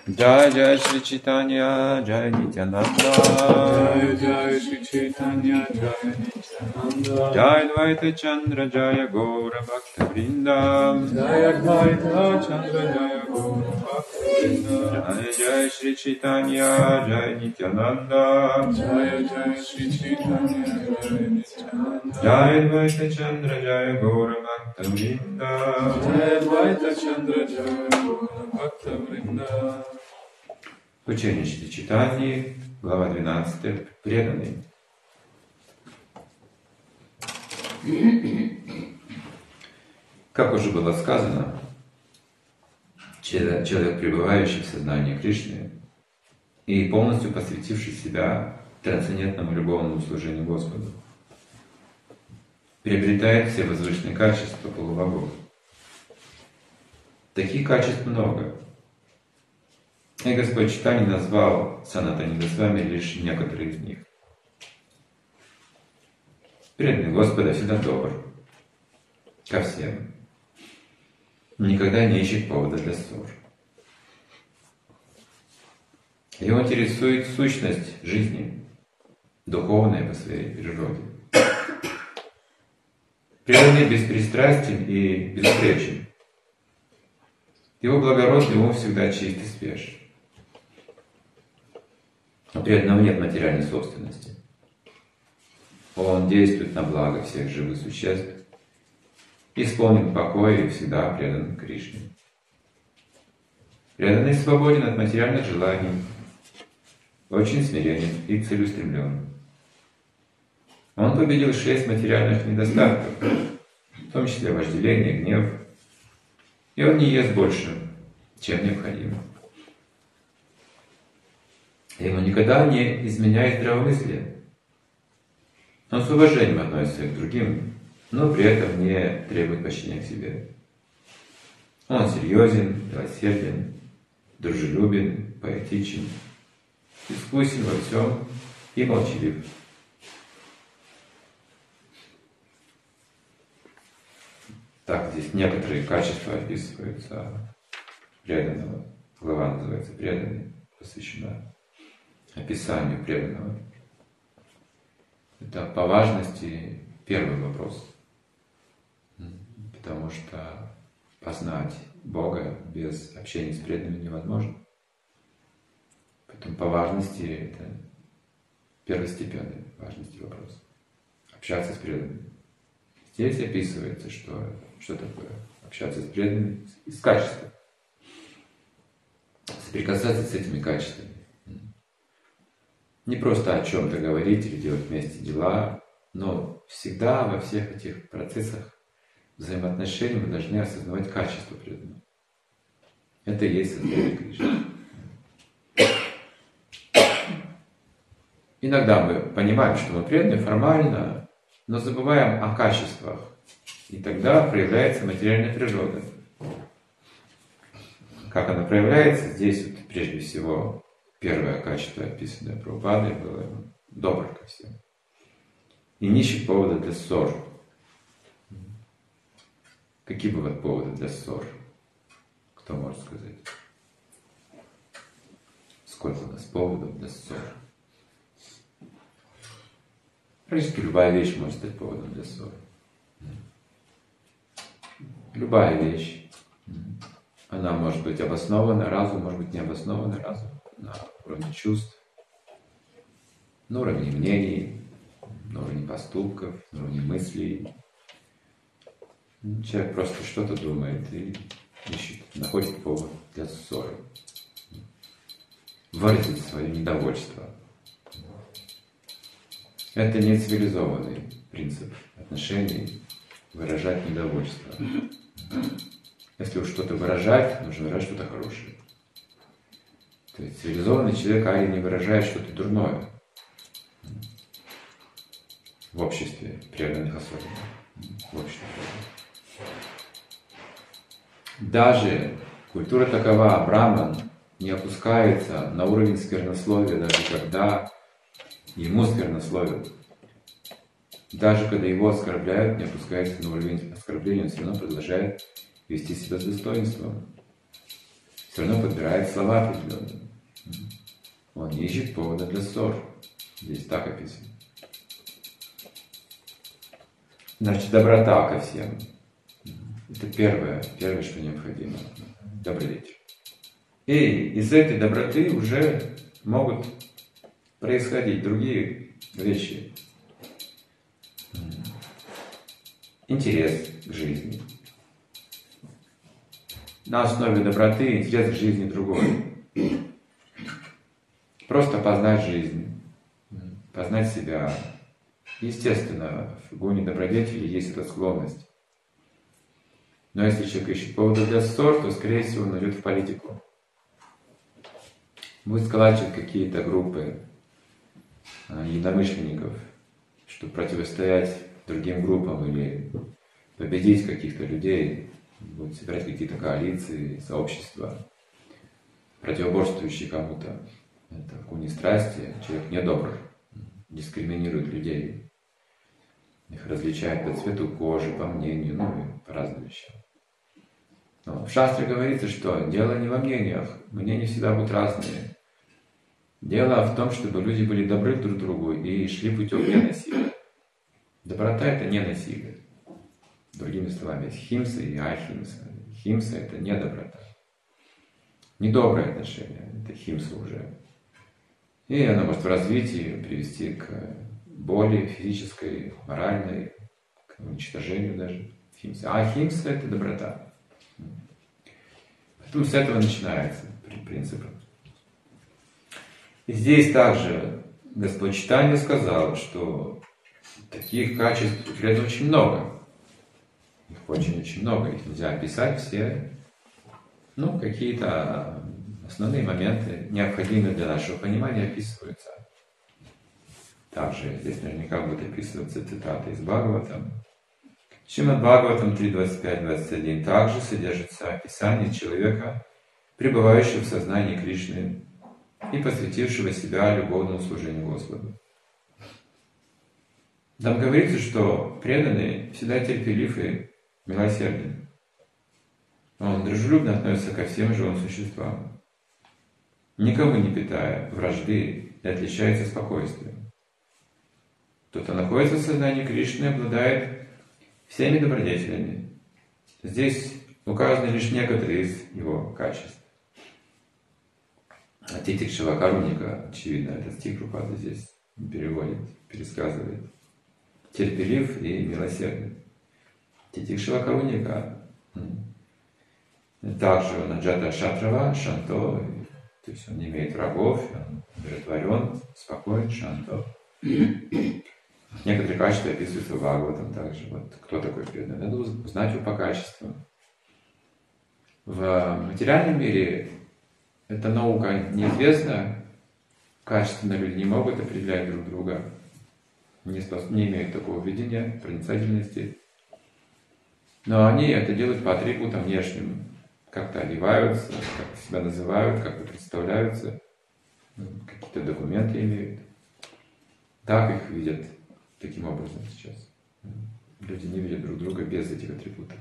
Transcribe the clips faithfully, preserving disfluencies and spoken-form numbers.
Jai Jai Shri Chaitanya Jai Nityananda Jai Jai Shri Chaitanya Jai Nityananda Jai Dvaita Chandra Jaya Gaura Bhakta Vrinda Jai Advaita Chandra Jaya Gaura Bhakta Vrinda Jai Jai Shri Chaitanya Jai Nityananda Jai Jai Shri Chaitanya Jai Nityananda Jai Dvaita Chandra Jaya Gaura Bhakta Vrinda Jai Advaita Chandra Jaya Gaura Bhakta Vrinda. Учение Шри Чайтаньи, глава двенадцатая, преданный. Как уже было сказано, человек, пребывающий в сознании Кришны и полностью посвятивший себя трансцендентному любовному служению Господу, приобретает все возвышенные качества полубогов. Таких качеств много. И Господь Чайтанья назвал Санатани Госвами лишь некоторые из них. Преданный Господа всегда добр ко всем. Никогда не ищет повода для ссор. Его интересует сущность жизни, духовная по своей природе. Преданный беспристрастен и безупречен. Его благородный ум всегда чист и свеж. У преданного нет материальной собственности. Он действует на благо всех живых существ, исполнен покой и всегда предан Кришне. Преданный свободен от материальных желаний, очень смиренен и целеустремлен. Он победил шесть материальных недостатков, в том числе вожделение, гнев, и он не ест больше, чем необходимо. Ему никогда не изменяет здравомыслие. Он с уважением относится к другим, но при этом не требует подчинения к себе. Он серьезен, милосерден, дружелюбен, поэтичен, искусен во всем и молчалив. Так, здесь некоторые качества описываются преданного. Глава называется «Преданный», посвящена описанию преданного. Это по важности первый вопрос. Потому что познать Бога без общения с преданными невозможно. Поэтому по важности это первостепенный важности вопрос. Общаться с преданными. Здесь описывается, что, что такое общаться с преданными из качества. Соприкасаться с этими качествами. Не просто о чем-то говорить или делать вместе дела, но всегда во всех этих процессах взаимоотношений мы должны осознавать качество преданного. Это и есть сознание Кришны. Иногда мы понимаем, что мы преданы формально, но забываем о качествах. И тогда проявляется материальная природа. Как она проявляется? Здесь вот прежде всего первое качество, описанное Прабхупадой, было добр ко всем. И не ищет повода для ссор. Какие бывают поводы для ссор? Кто может сказать? Сколько у нас поводов для ссор? Практически любая вещь может стать поводом для ссоры. Любая вещь. Она может быть обоснована разум, может быть не обоснована разум. На уровне чувств, на уровне мнений, на уровне поступков, на уровне мыслей. Человек просто что-то думает и ищет, находит повод для ссоры. Выразить свое недовольство. Это не цивилизованный принцип отношений выражать недовольство. Если уж что-то выражать, нужно выражать что-то хорошее. То есть цивилизованный человек али не выражает что-то дурное в обществе преданных особенно. В обществе. Даже культура такова, браман не опускается на уровень сквернословия, даже когда ему сквернословят. Даже когда его оскорбляют, не опускается на уровень оскорбления, он все равно продолжает вести себя с достоинством. все равно подбирает слова определенные. Он не ищет повода для ссор. Здесь так описано. Значит, доброта ко всем. Это первое, первое, что необходимо. Добродетель. И из этой доброты уже могут происходить другие вещи. Интерес к жизни. На основе доброты интерес к жизни другой. Просто познать жизнь, познать себя. Естественно, в гуне добродетели есть эта склонность. Но если человек ищет повода для ссор, то, скорее всего, он идет в политику. Будет сколачивать какие-то группы единомышленников, чтобы противостоять другим группам или победить каких-то людей, будет собирать какие-то коалиции, сообщества, противоборствующие кому-то. Это в гуне страсти. Человек недобр, дискриминирует людей, их различает по цвету кожи, по мнению, ну и по разным вещам. Но в шастре говорится, что дело не во мнениях, мнения всегда будут разные. Дело в том, чтобы люди были добры друг другу и шли путем не насилия. Доброта — это не насилие. Другими словами, есть химса и ахимса. Химса — это не доброта. Недоброе отношение, это химса уже. И оно может в развитии привести к боли физической, моральной, к уничтожению даже. Химса. А химса — это доброта. Поэтому с этого начинается принцип. И здесь также Господь Чайтанья сказал, что таких качеств у преданных очень много. Их очень-очень много, их нельзя описать все. Ну, какие-то основные моменты, необходимые для нашего понимания, описываются. Также здесь наверняка будет описываться цитата из Бхагаватам. Шримад Бхагаватам три двадцать пять двадцать один также содержится описание человека, пребывающего в сознании Кришны и посвятившего себя любовному служению Господу. Там говорится, что преданный всегда терпелив и милосерден. Он дружелюбно относится ко всем живым существам, никому не питая вражды и отличается спокойствием. Тот, кто находится в сознании Кришны, обладает всеми добродетелями. Здесь указаны лишь некоторые из его качеств. А Титикшава Каруника, очевидно, этот стих Прабхупада здесь переводит, пересказывает. Терпелив и милосердный. Титикшава Каруника также он аджата шатрава, шанто, то есть он не имеет врагов, он умиротворен, спокоен, шанто. Некоторые качества описываются в Бхагаватам также. Вот кто такой преданный? Надо узнать его по качествам. В материальном мире эта наука неизвестна. Качественно люди не могут определять друг друга. Не, спос... не имеют такого видения, проницательности. Но они это делают по атрибутам внешним. Как-то одеваются, как себя называют, как-то представляются. Какие-то документы имеют. Так их видят таким образом сейчас. Люди не видят друг друга без этих атрибутов.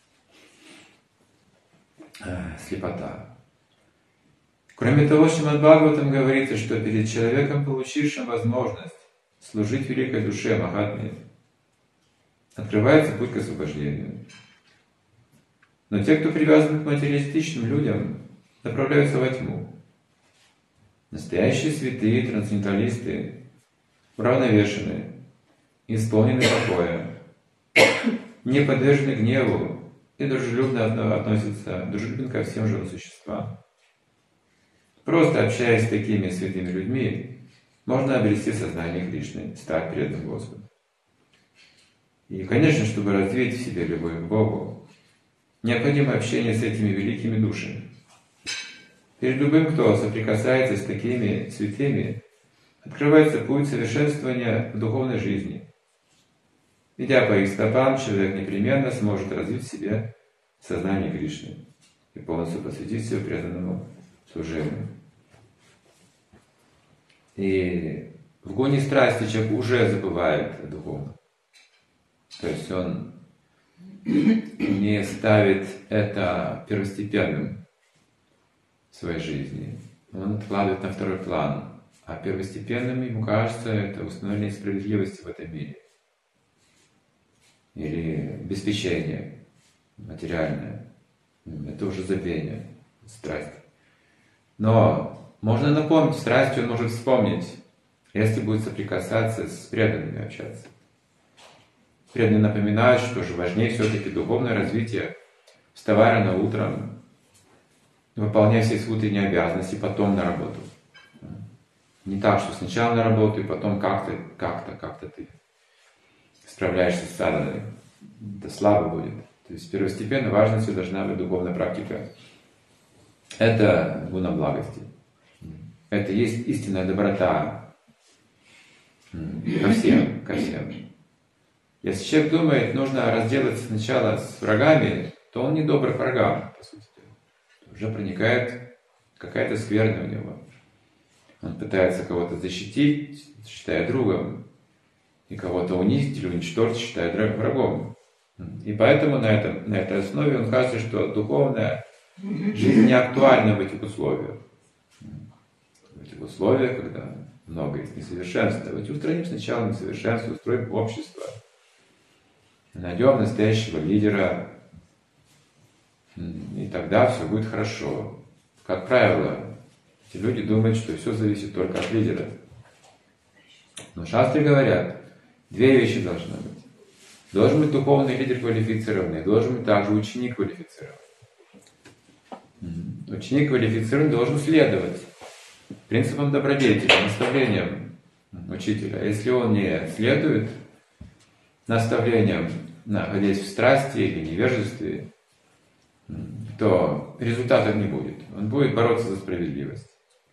Слепота. Кроме того, Шримад Бхагаватам говорится, что перед человеком, получившим возможность служить великой душе Махатме, открывается путь к освобождению. Но те, кто привязан к материалистичным людям, направляются во тьму. Настоящие святые трансценденталисты уравновешены, исполнены покоя, не подвержены гневу и дружелюбно относятся дружелюбно ко всем живым существам. Просто общаясь с такими святыми людьми, можно обрести сознание Кришны, стать преданным Господу. И, конечно, чтобы развить в себе любовь к Богу, необходимо общение с этими великими душами. Перед любым, кто соприкасается с такими святыми, открывается путь совершенствования в духовной жизни. Идя по их стопам, человек непременно сможет развить в себе сознание Кришны и полностью посвятить себя преданному служению. И в гоне страсти человек уже забывает о духовном. То есть он не ставит это первостепенным. в своей жизни, он откладывает на второй план. А первостепенным, ему кажется, это установление справедливости в этом мире. Или обеспечение материальное. Это уже забвение, страсть. Но можно напомнить, страстью он может вспомнить, если будет соприкасаться с преданными, общаться. Преданные напоминают, что же важнее все-таки духовное развитие. Вставай рано утром, выполняй все свои утренние обязанности, потом на работу. Не так, что сначала на работу, и потом как-то, как-то, как-то ты справляешься с садханой. Это слабо будет. То есть первостепенно важностью должна быть духовная практика. Это гуна благости. Это есть истинная доброта ко всем, ко всем. Если человек думает, нужно разделаться сначала с врагами, то он не добр к врагам, по сути. Уже проникает какая-то скверна у него. Он пытается кого-то защитить, считая другом, и кого-то унизить или уничтожить, считая врагом. И поэтому на, этом, на этой основе он кажется, что духовная жизнь не актуальна в этих условиях. В этих условиях, когда много есть несовершенства. Давайте устраним сначала несовершенство, устроим общество. Найдем настоящего лидера, и тогда все будет хорошо. Как правило, эти люди думают, что все зависит только от лидера. Но шастры говорят, две вещи должны быть. Должен быть духовный лидер квалифицированный, должен быть также ученик квалифицированный. Ученик квалифицированный должен следовать принципам добродетели, наставлениям учителя. Если он не следует наставлениям, находясь в страсти или невежестве, то результатов не будет. Он будет бороться за справедливость.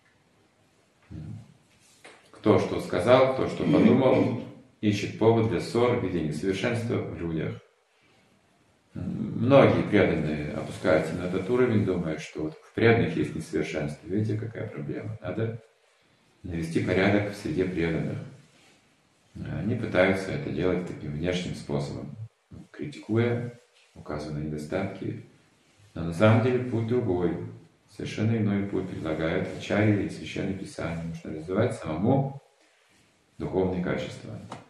Кто что сказал, кто что подумал, ищет повод для ссор в виде несовершенства в людях. Многие преданные опускаются на этот уровень, думая, что вот в преданных есть несовершенство. Видите, какая проблема? Надо навести порядок в среде преданных. Они пытаются это делать таким внешним способом, критикуя, указывая на недостатки. Но на самом деле путь другой. Совершенно иной путь предлагают ачарьи и священные писания. Нужно развивать самому духовные качества.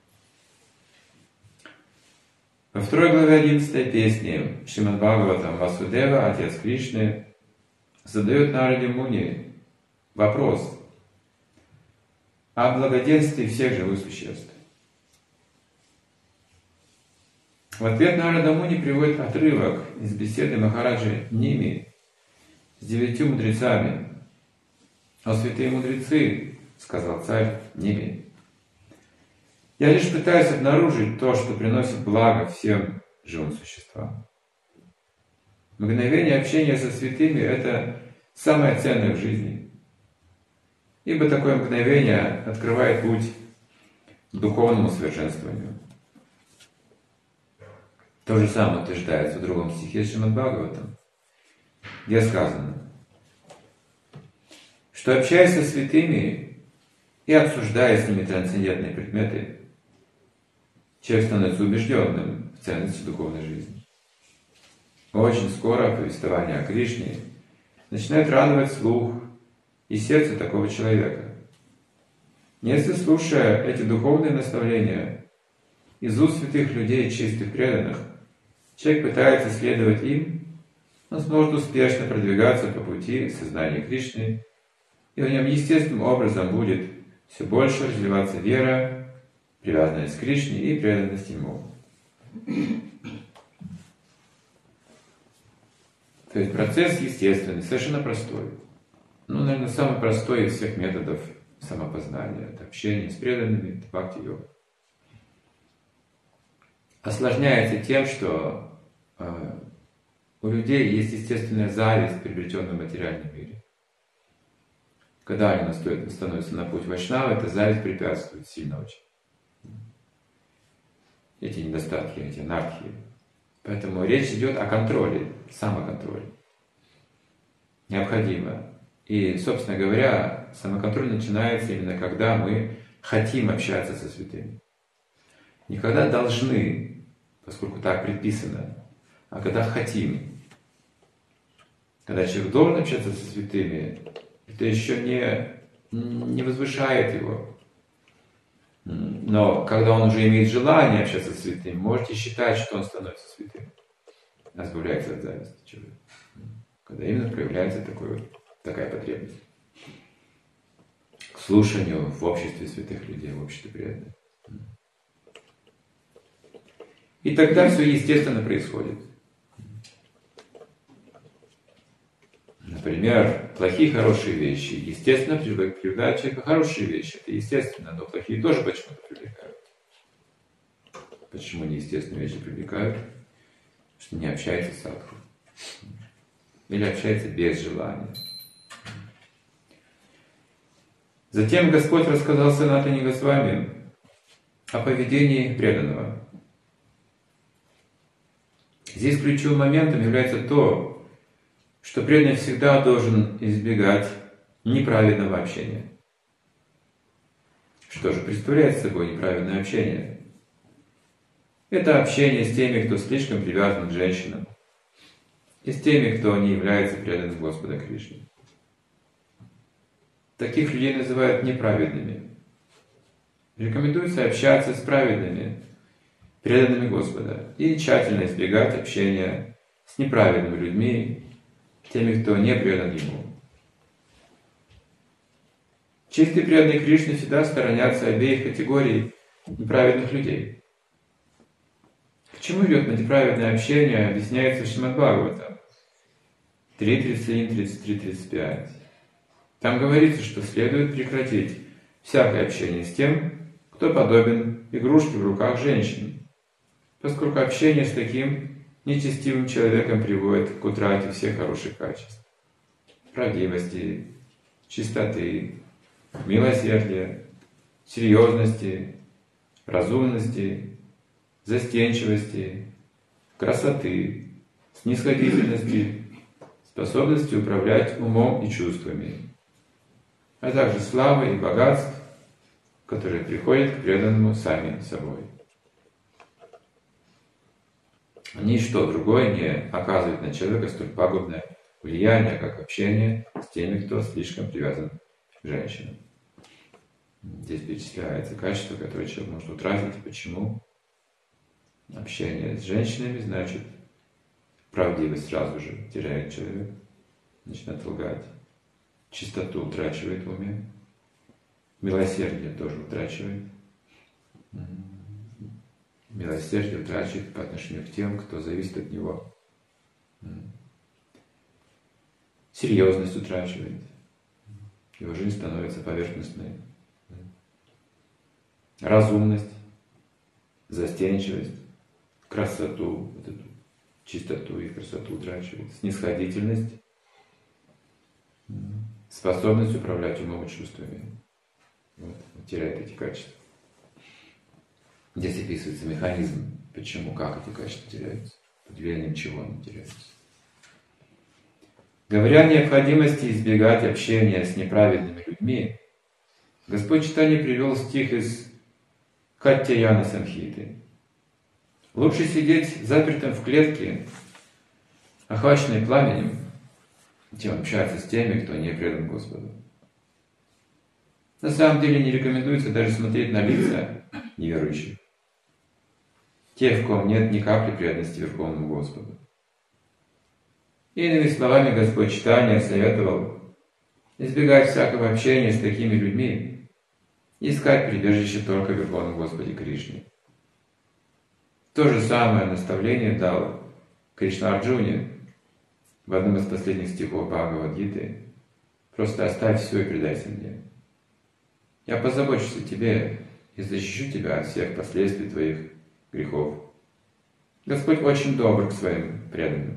Во второй главе одиннадцатой песни Шримад Бхагаватам Васудева, отец Кришны, задает Нараде Муни вопрос о благоденствии всех живых существ. В ответ Нарада Муни приводит отрывок из беседы Махараджи Ними с девятью мудрецами. «О святые мудрецы, — сказал царь Ними, — я лишь пытаюсь обнаружить то, что приносит благо всем живым существам. Мгновение общения со святыми — это самое ценное в жизни, ибо такое мгновение открывает путь к духовному совершенствованию». То же самое утверждается в другом стихе Шримад Бхагаватам, где сказано, что, общаясь со святыми и обсуждая с ними трансцендентные предметы, человек становится убежденным в ценности духовной жизни. Очень скоро повествование о Кришне начинает радовать слух и сердце такого человека. Если, слушая эти духовные наставления из уст святых людей, чистых преданных, человек пытается следовать им, он сможет успешно продвигаться по пути сознания Кришны, и в нем естественным образом будет все больше развиваться вера, привязанность к Кришне и преданность Ему. То есть процесс естественный, совершенно простой. Ну, наверное, самый простой из всех методов самопознания. Это общение с преданными, это бхакти-йога. Осложняется тем, что э, у людей есть естественная зависть в приобретенном материальном мире. Когда они настоят, становятся на путь вайшнава, эта зависть препятствует сильно очень. Эти недостатки, эти анархии. Поэтому речь идет о контроле, самоконтроле. Необходимо. И, собственно говоря, самоконтроль начинается именно когда мы хотим общаться со святыми. Не когда должны, поскольку так предписано, а когда хотим. Когда человек должен общаться со святыми, это еще не, не возвышает его. Но когда он уже имеет желание общаться со святым, можете считать, что он становится святым. Избавляется от зависти человека. Когда именно проявляется такой, такая потребность. К слушанию в обществе святых людей, в обществе преданных. И тогда все естественно происходит. Например, плохие хорошие вещи. Естественно, привлекают человека хорошие вещи. Это естественно, но плохие тоже почему-то привлекают. Почему неестественные вещи привлекают? Потому что не общается с садху. Или общается без желания. Затем Господь рассказал Санатане Госвами о поведении преданного. Здесь ключевым моментом является то, что преданный всегда должен избегать неправедного общения. Что же представляет собой неправедное общение? Это общение с теми, кто слишком привязан к женщинам, и с теми, кто не является преданным Господа Кришне. Таких людей называют неправедными. Рекомендуется общаться с праведными, преданными Господа, и тщательно избегать общения с неправедными людьми, теми, кто не предан Ему. Чистые преданные Кришне всегда сторонятся обеих категорий неправедных людей. К чему идет неправедное общение, объясняется в Шримад Бхагаватам три тридцать один, тридцать три, тридцать пять. Там говорится, что следует прекратить всякое общение с тем, кто подобен игрушке в руках женщин, поскольку общение с таким нечестивым человеком приводит к утрате всех хороших качеств: правдивости, чистоты, милосердия, серьезности, разумности, застенчивости, красоты, снисходительности, способности управлять умом и чувствами, а также славы и богатств, которые приходят к преданному сами собой. Ничто другое не оказывает на человека столь пагубное влияние, как общение с теми, кто слишком привязан к женщинам. Здесь перечисляется качество, которое человек может утратить. Почему? Общение с женщинами значит правдивость сразу же теряет человек, начинает лгать. Чистоту утрачивает в уме. Милосердие тоже утрачивает. Милосердие утрачивает по отношению к тем, кто зависит от него. Серьезность утрачивает. Его жизнь становится поверхностной. Разумность, застенчивость, красоту, вот эту чистоту и красоту утрачивает. Снисходительность, способность управлять умом и чувствами. Вот, теряет эти качества. Здесь описывается механизм, почему, как эти качества теряются, под влиянием чего они теряются. Говоря о необходимости избегать общения с неправедными людьми, Господь Чайтанья привел стих из Каттаяна Самхиты. Лучше сидеть запертым в клетке, охваченной пламенем, чем общаться с теми, кто не предан Господу. На самом деле не рекомендуется даже смотреть на лица неверующих, тех, в ком нет ни капли преданности Верховному Господу. Иными словами, Господь Чайтанья советовал избегать всякого общения с такими людьми и искать прибежище только в Верховном Господе Кришне. То же самое наставление дал Кришна Арджуне в одном из последних стихов Бхагавад-гиты: «Просто оставь все и предайся мне. Я позабочусь о тебе и защищу тебя от всех последствий твоих грехов». Господь очень добр к своим преданным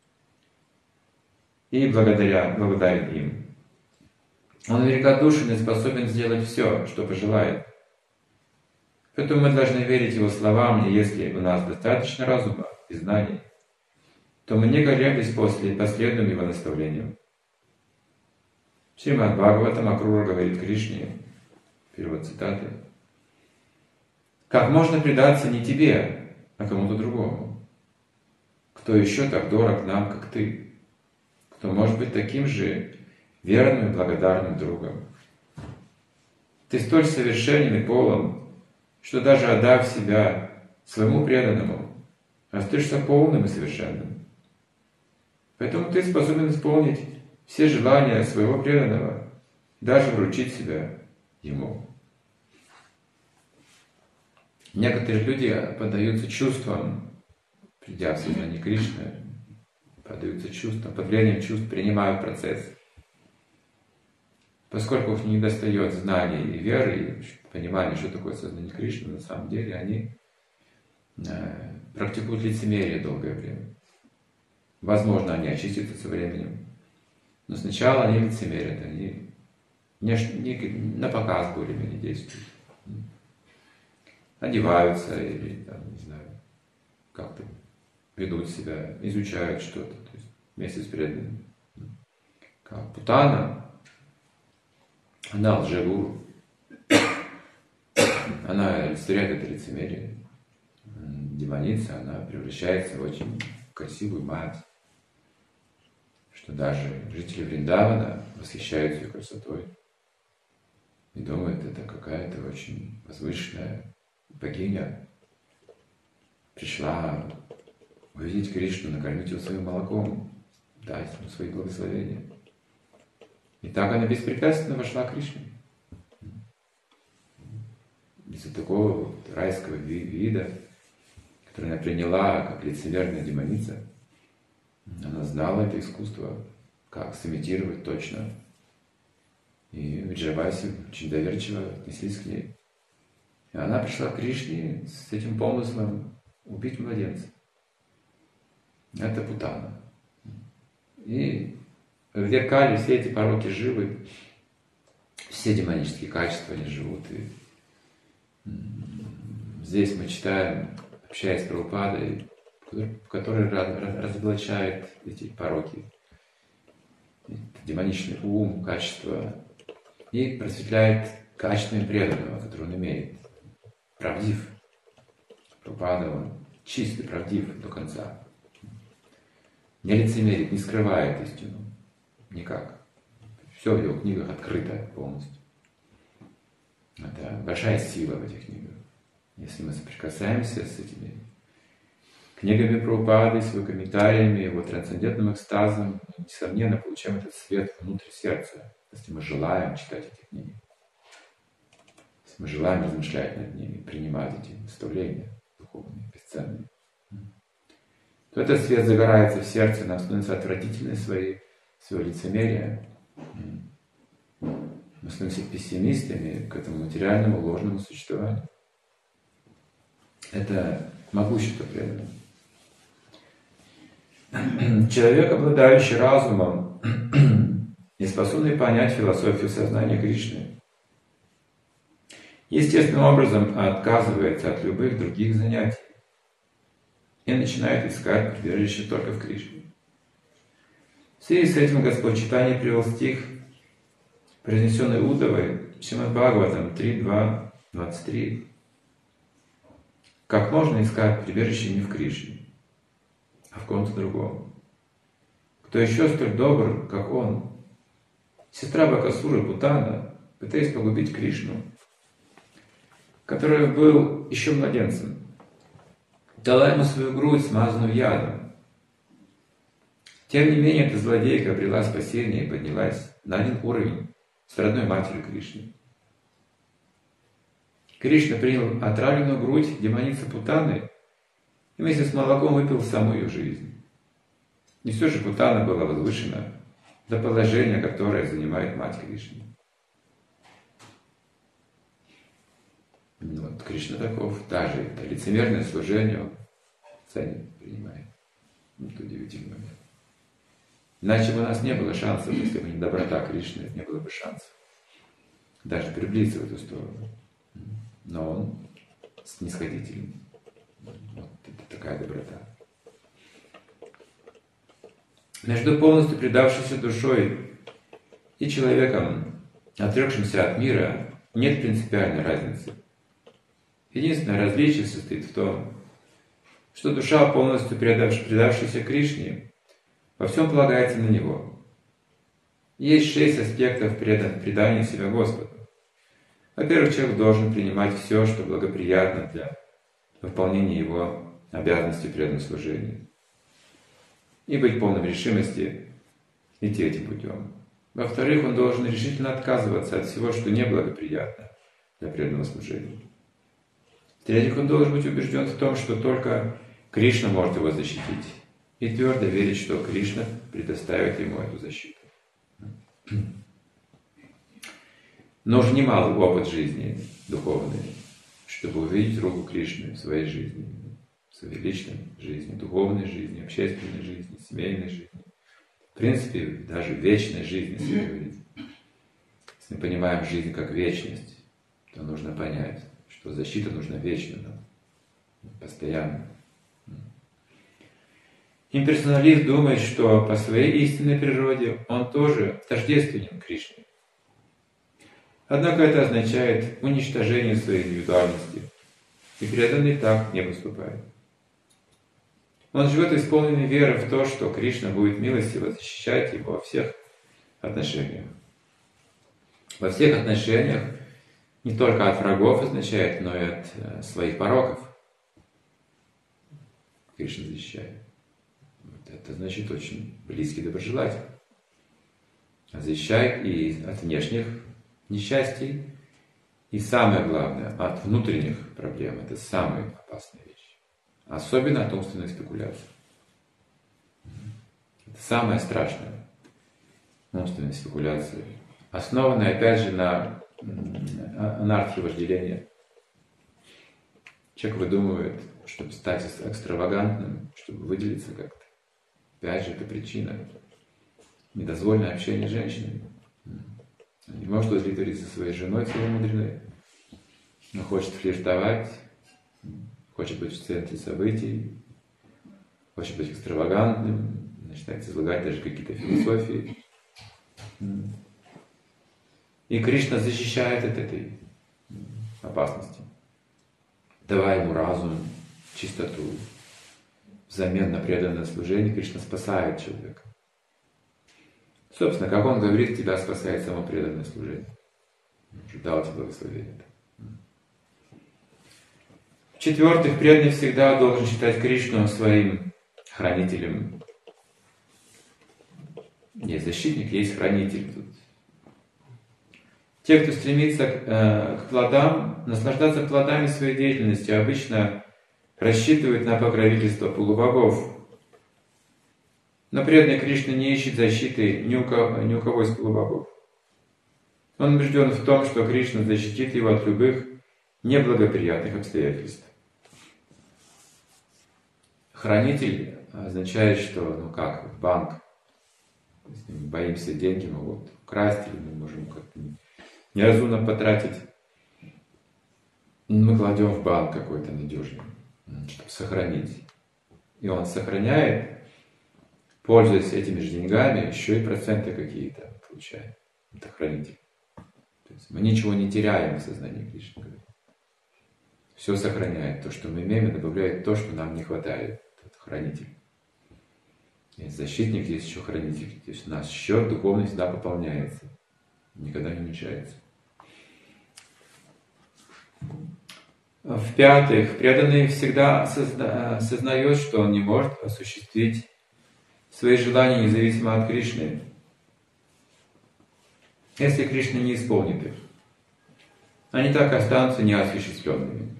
и благодаря, благодарен им. Он великодушен и способен сделать все, что пожелает. Поэтому мы должны верить Его словам, и если у нас достаточно разума и знаний, то мы не колеблись после последуем Его наставлениям. Шримад Бхагаватам Акрура говорит Кришне, перевод цитаты: «Как можно предаться не тебе, а кому-то другому? Кто еще так дорог нам, как ты? кто может быть таким же верным и благодарным другом. Ты столь совершенен и полон, что даже отдав себя своему преданному, остаешься полным и совершенным. Поэтому ты способен исполнить все желания своего преданного, даже вручить себя ему. Некоторые люди поддаются чувствам, придя в сознание Кришны, поддаются чувствам, под влиянием чувств принимают процесс. Поскольку их не достает знаний и веры, и понимания, что такое сознание Кришны, на самом деле они э, практикуют лицемерие долгое время. Возможно, они очистятся со временем, но сначала они лицемерят, они не, не, на показ более-менее действуют. Одеваются или, там, не знаю, как-то ведут себя, изучают что-то, то есть вместе с преданными. Как Путана, она лжегуру, она олицетворяет это лицемерие. Демоница, она превращается в очень красивую мать, что даже жители Вриндавана восхищаются ее красотой и думают, это какая-то очень возвышенная богиня пришла увидеть Кришну, накормить его своим молоком, дать ему свои благословения. И так она беспрепятственно вошла к Кришне. Из-за такого вот райского вида, который она приняла как лицемерная демоница, она знала это искусство, как сымитировать точно. И Виджаваси очень доверчиво отнеслись к ней. И она пришла к Кришне с этим помыслом убить младенца. Это Путана. И где Кали, все эти пороки живы, все демонические качества, они живут. И здесь мы читаем, общаясь с Прабхупадой, который разоблачает эти пороки, демоничный ум, качество, и просветляет качественным преданного, который он имеет. Правдив. Прабхупада, он чистый, правдив до конца. Не лицемерит, не скрывает истину. Никак. Все в его книгах открыто полностью. Это большая сила в этих книгах. Если мы соприкасаемся с этими книгами Прабхупады, с его комментариями, его трансцендентным экстазом, мы, несомненно, получаем этот свет внутрь сердца, если мы желаем читать эти книги. Если мы желаем размышлять над ними, принимать эти наставления духовные, бесценные, то этот свет загорается в сердце, нам становится отвратительны свои, свое лицемерие. Мы становимся пессимистами к этому материальному ложному существованию. Это могущество преданного. Человек, обладающий разумом и способный понять философию сознания Кришны, естественным образом отказывается от любых других занятий и начинает искать прибежище только в Кришне. В связи с этим Господь Чайтанья привел стих, произнесенный Уддавой, Шримад Бхагаватам три два двадцать три. Как можно искать прибежище не в Кришне, а в ком-то другом? Кто еще столь добр, как он? Сестра Бакасуры Путана, пытаясь погубить Кришну, который был еще младенцем, дала ему свою грудь, смазанную ядом. Тем не менее, эта злодейка обрела спасение и поднялась на один уровень с родной матерью Кришны. Кришна принял отравленную грудь демоницы Путаны и вместе с молоком выпил саму ее жизнь. И все же Путана была возвышена до положения, которое занимает мать Кришны. Вот Кришна таков, даже это лицемерное служение он ценит, принимает. Это удивительный момент. Иначе бы у нас не было шансов, если бы не доброта Кришны, не было бы шансов даже приблизиться в эту сторону. Но он снисходительный. Вот это такая доброта. Между полностью предавшейся душой и человеком, отрекшимся от мира, нет принципиальной разницы. Единственное различие состоит в том, что душа, полностью предавшаяся Кришне, во всем полагается на Него. Есть шесть аспектов предания себя Господу. Во-первых, человек должен принимать все, что благоприятно для выполнения его обязанностей преданного служения. И быть в полной решимости идти этим путем. Во-вторых, он должен решительно отказываться от всего, что неблагоприятно для преданного служения. В-третьих, он должен быть убежден в том, что только Кришна может его защитить. И твердо верить, что Кришна предоставит ему эту защиту. Нужен немалый опыт жизни духовной, чтобы увидеть руку Кришны в своей жизни, в своей личной жизни, духовной жизни, общественной жизни, семейной жизни. В принципе, даже в вечной жизни, если говорить. Если мы понимаем жизнь как вечность, то нужно понять, что защита нужна вечно нам, постоянно. Имперсоналист думает, что по своей истинной природе он тоже тождественен Кришне. Однако это означает уничтожение своей индивидуальности, и преданный так не поступает. Он живет исполненной верой в то, что Кришна будет милостиво защищать его во всех отношениях. Во всех отношениях не только от врагов означает, но и от своих пороков. Кришна защищает. Вот это значит очень близкий доброжелатель. Защищает и от внешних несчастий, и самое главное, от внутренних проблем. Это самая опасная вещь. Особенно от умственных спекуляций. Это самое страшное. Умственные спекуляции. Основанные, опять же, на анархии вожделения. Человек выдумывает, чтобы стать экстравагантным, чтобы выделиться как-то. Опять же, это причина. Недозволенное общение с женщинами. Он не может удовлетвориться своей женой целомудренной, но хочет флиртовать, хочет быть в центре событий, хочет быть экстравагантным, начинает излагать даже какие-то философии. И Кришна защищает от этой опасности, давая ему разум, чистоту. Взамен на преданное служение Кришна спасает человека. Собственно, как он говорит, тебя спасает само преданное служение. Он уже дал тебе благословение. В-четвертых, преданный всегда должен считать Кришну своим хранителем. Есть защитник, есть хранитель тут. Те, кто стремится к, э, к плодам, наслаждаться плодами своей деятельности, обычно рассчитывают на покровительство полубогов. Но преданный Кришна не ищет защиты ни у кого, ни у кого из полубогов. Он убежден в том, что Кришна защитит его от любых неблагоприятных обстоятельств. Хранитель означает, что, ну как, банк. Если мы боимся, деньги могут украсть, или мы можем как-то неразумно потратить. Мы кладем в банк какой-то надежный, чтобы сохранить. И он сохраняет, пользуясь этими же деньгами, еще и проценты какие-то получаем. Это хранитель. То есть мы ничего не теряем в сознании Кришны. Все сохраняет. То, что мы имеем, и добавляет то, что нам не хватает. Это хранитель. Есть защитник, есть еще хранитель. То есть наш счет духовный всегда пополняется. Никогда не уменьшается. В-пятых, преданный всегда созна... сознает, что он не может осуществить свои желания независимо от Кришны, если Кришна не исполнит их. Они так и останутся неосуществленными.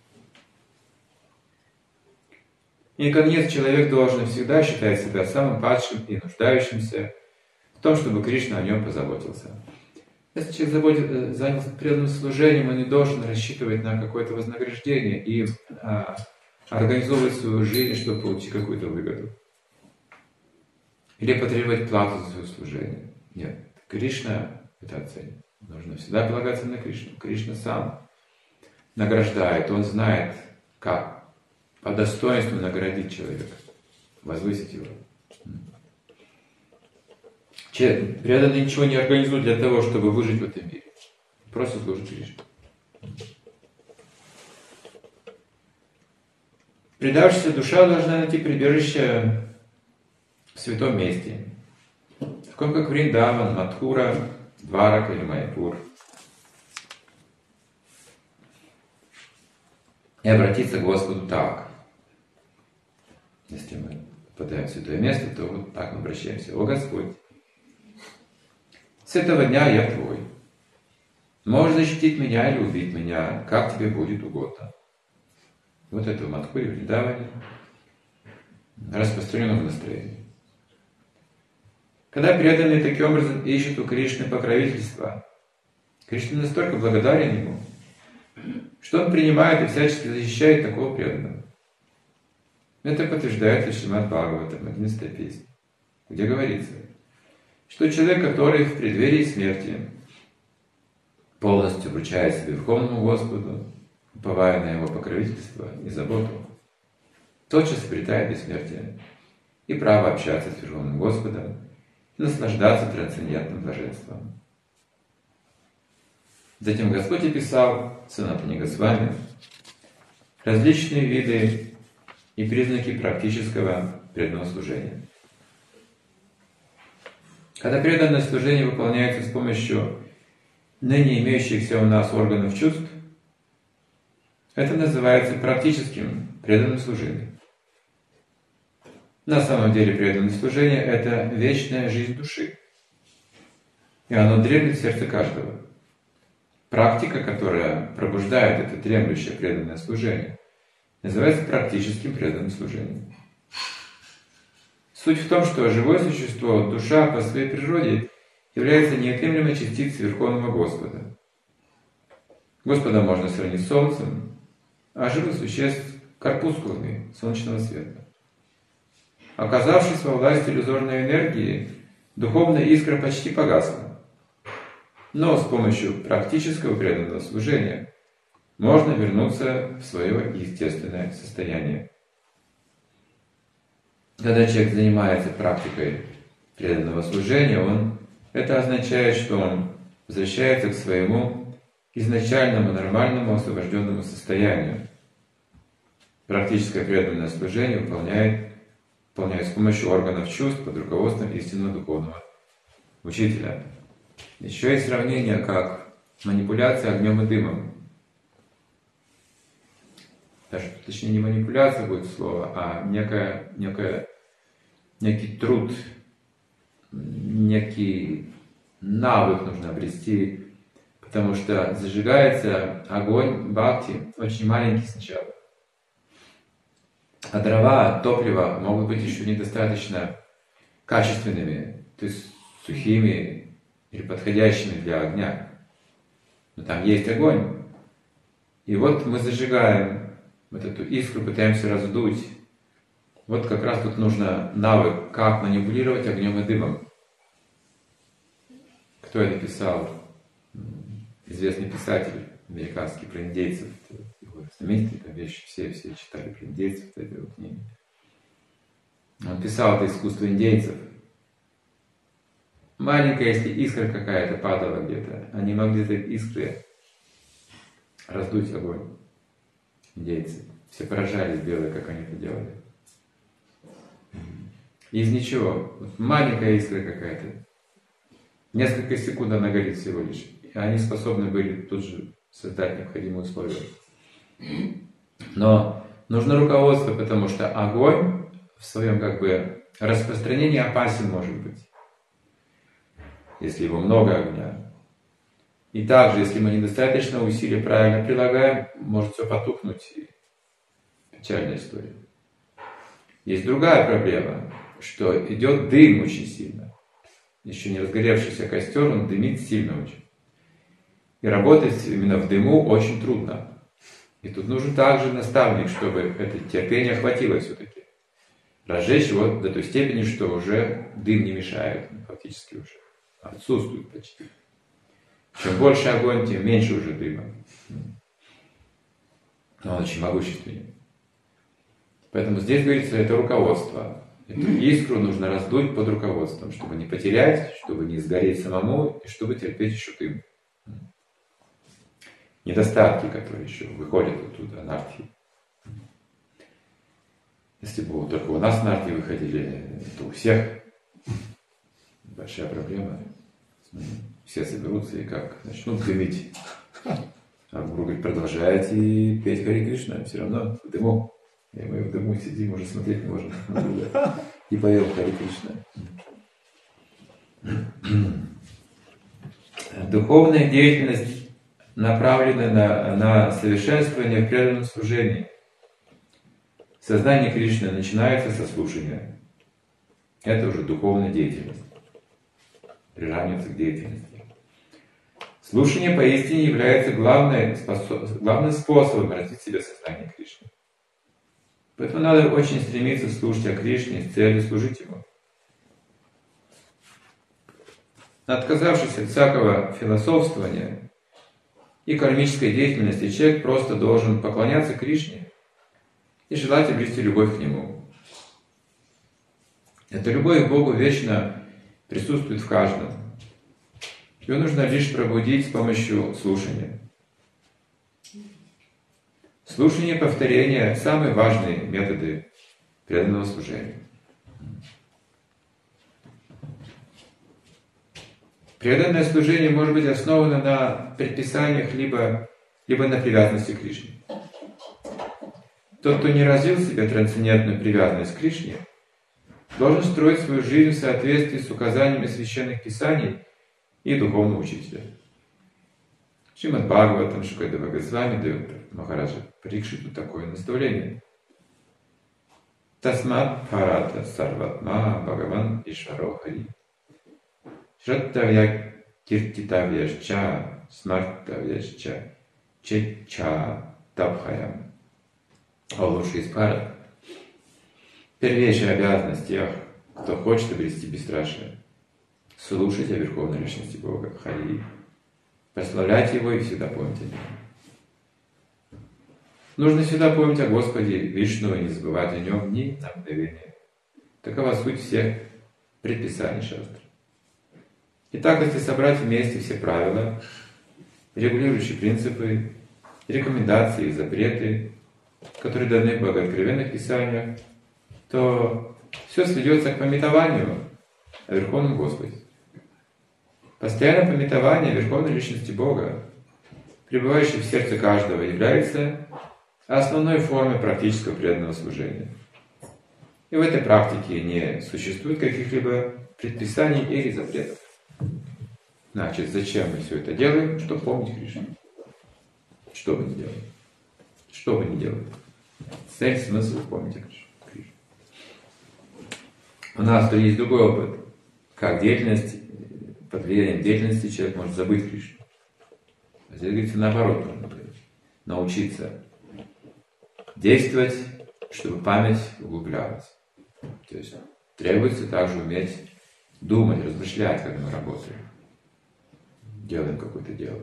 И, наконец, человек должен всегда считать себя самым падшим и нуждающимся в том, чтобы Кришна о нем позаботился. Если человек заботит, занялся преданным служением, он не должен рассчитывать на какое-то вознаграждение и а, организовывать свою жизнь, чтобы получить какую-то выгоду. Или потребовать плату за свое служение. Нет, Кришна это оценит. Нужно всегда полагаться на Кришну. Кришна сам награждает, он знает, как по достоинству наградить человека, возвысить его. Преданный ничего не организует для того, чтобы выжить в этом мире. Просто служит Кришне. Предавшаяся душа должна найти прибежище в святом месте, таком как Вриндаван, Мадхура, Дварака или Майяпур, и обратиться к Господу так. Если мы попадаем в святое место, то вот так мы обращаемся. О Господь, с этого дня я Твой. Можешь защитить меня или убить меня, как Тебе будет угодно. Вот это в Мадхуре, в Вриндаване распространено в настроении. Когда преданные таким образом ищут у Кришны покровительства, Кришна настолько благодарен ему, что он принимает и всячески защищает такого преданного. Это подтверждается в Шримад Бхагаватам, одиннадцатой песне, где говорится, что человек, который в преддверии смерти полностью вручает себе Верховному Господу, уповая на Его покровительство и заботу, тотчас обретает бессмертие и право общаться с Верховным Господом и наслаждаться трансцендентным блаженством. Затем Господь описал Санатани Госвами различные виды и признаки практического преданного служения. Когда преданное служение выполняется с помощью ныне имеющихся у нас органов чувств, это называется практическим преданным служением. На самом деле преданное служение – это вечная жизнь души, и оно дремлет в сердце каждого. Практика, которая пробуждает это дремлющее преданное служение, называется практическим преданным служением. Суть в том, что живое существо, душа по своей природе является неотъемлемой частицей Верховного Господа. Господа можно сравнить с Солнцем, а живых существ – корпускулами солнечного света. Оказавшись во власти иллюзорной энергии, духовная искра почти погасла. Но с помощью практического преданного служения можно вернуться в свое естественное состояние. Когда человек занимается практикой преданного служения, он, это означает, что он возвращается к своему изначальному нормальному освобожденному состоянию. Практическое преданное служение выполняет, выполняет с помощью органов чувств под руководством истинного духовного учителя. Еще есть сравнение как манипуляция огнем и дымом. Даже, точнее, не манипуляция будет слово, а некая, некая, некий труд, некий навык нужно обрести, потому что зажигается огонь бхакти очень маленький сначала. А дрова, топливо могут быть еще недостаточно качественными, то есть сухими или подходящими для огня. Но там есть огонь. И вот мы зажигаем вот эту искру, пытаемся раздуть. Вот как раз тут нужно навык, как манипулировать огнем и дымом. Кто это писал? Известный писатель американский про индейцев. Его знаменитые там вещи, все, все читали про индейцев, это его книги. Он писал это искусство индейцев. Маленькая, если искра какая-то падала где-то, они могли этой искры раздуть огонь. Индейцы. Все поражались белые, как они это делали. Из ничего. Вот маленькая искра какая-то. Несколько секунд она горит всего лишь. И они способны были тут же создать необходимые условия. Но нужно руководство, потому что огонь в своем как бы распространении опасен может быть. Если его много огня. И также, если мы недостаточно усилий правильно прилагаем, может все потухнуть. И печальная история. Есть другая проблема, что идет дым очень сильно. Еще не разгоревшийся костер, он дымит сильно очень. И работать именно в дыму очень трудно. И тут нужен также наставник, чтобы это терпение хватило все-таки. Разжечь его до той степени, что уже дым не мешает, фактически уже отсутствует почти. Чем больше огонь, тем меньше уже дыма. Но он очень могущественный. Поэтому здесь говорится, это руководство. Эту искру нужно раздуть под руководством, чтобы не потерять, чтобы не сгореть самому, и чтобы терпеть еще дым. Недостатки, которые еще выходят оттуда, анархии. Если бы вот только у нас нарки выходили, то у всех большая проблема. Все соберутся и как начнут дымить. А Гуру говорит, продолжайте петь Хари Кришна, все равно в дыму. И мы в дыму сидим, уже смотреть не можем. И поем Хари Кришна. Духовная деятельность направлена на, на совершенствование в преданном служении. Сознание Кришны начинается со слушания. Это уже духовная деятельность. Приравнивается к деятельности. Слушание поистине является главной, главным способом развить в себе сознание Кришны. Поэтому надо очень стремиться слушать о Кришне с целью служить Ему. Отказавшись от всякого философствования и кармической деятельности, человек просто должен поклоняться Кришне и желать обрести любовь к Нему. Эта любовь к Богу вечно присутствует в каждом. Ее нужно лишь пробудить с помощью слушания. Слушание и повторение – самые важные методы преданного служения. Преданное служение может быть основано на предписаниях, либо, либо на привязанности к Кришне. Тот, кто не развил в себе трансцендентную привязанность к Кришне, должен строить свою жизнь в соответствии с указаниями священных писаний и духовного учителя. Шримад Бхагаватам Шукадева Госвами дает Махараджа Парикшиту такое наставление. Тасмат Парата Сарватма Бхагаван Ишваро Хари Шраттавья Киртитавьяшча Смартавьяшча Чечча Табхаям. О лучший из Парат. Первейшая обязанность тех, кто хочет обрести бесстрашие, слушать о Верховной Личности Бога, Хари, прославлять Его и всегда помнить о Нем. Нужно всегда помнить о Господе Вишну и не забывать о Нем ни на мгновение. Такова суть всех предписаний шастры. Итак, если собрать вместе все правила, регулирующие принципы, рекомендации и запреты, которые даны в Богооткровенных Писаниях, то все сведется к памятованию о Верховном Господе. Постоянное памятование о Верховной Личности Бога, пребывающей в сердце каждого, является основной формой практического преданного служения. И в этой практике не существует каких-либо предписаний или запретов. Значит, зачем мы все это делаем? Чтобы помнить Кришну. Что бы ни делали. Что бы ни делали. Цель, смысл помнить Кришну. У нас то есть другой опыт. Как деятельность, под влиянием деятельности человек может забыть Кришну. А здесь говорится наоборот, нужно научиться действовать, чтобы память углублялась. То есть требуется также уметь думать, размышлять, как мы работаем. Делаем какое-то дело.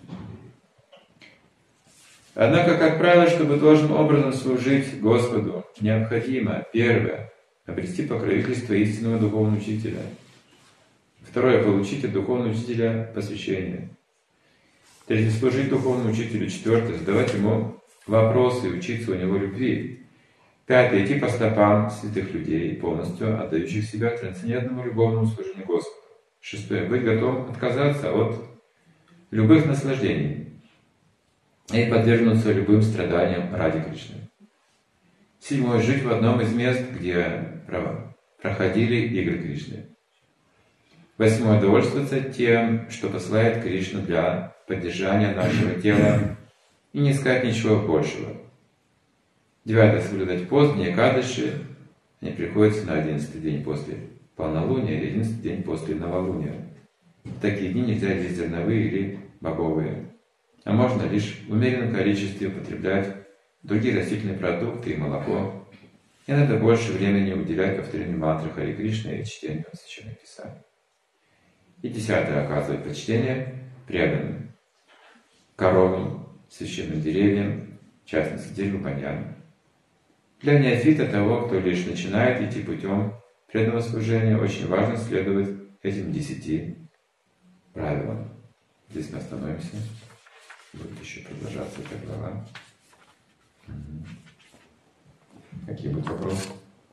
Однако, как правило, чтобы должным образом служить Господу, необходимо, первое, обрести покровительство истинного духовного учителя. Второе, получить от духовного учителя посвящение. Третье, служить духовному учителю. Четвертое, задавать ему вопросы и учиться у него любви. Пятое, идти по стопам святых людей, полностью отдающих себя трансцендентному любовному служению Господу. Шестое, быть готовым отказаться от любых наслаждений и подвергнуться любым страданиям ради Кришны. Седьмое, жить в одном из мест, где проходили игры Кришны. Восьмое, довольствоваться тем, что посылает Кришна для поддержания нашего тела и не искать ничего большего. Девятое, соблюдать пост дни Экадаши. Они приходятся на одиннадцатый день после полнолуния и одиннадцатый день после новолуния. В такие дни нельзя есть зерновые или бобовые, а можно лишь в умеренном количестве употреблять другие растительные продукты и молоко. И надо больше времени уделять повторению мантры Хари Кришны и чтению Священных Писаний. И десятое, оказывать почтение преданным, коровам, священным деревьям, в частности дереву баньяну. Для неофита, того, кто лишь начинает идти путем преданного служения, очень важно следовать этим десяти правилам. Здесь мы остановимся. Будет еще продолжаться эта глава. Какие будут вопросы?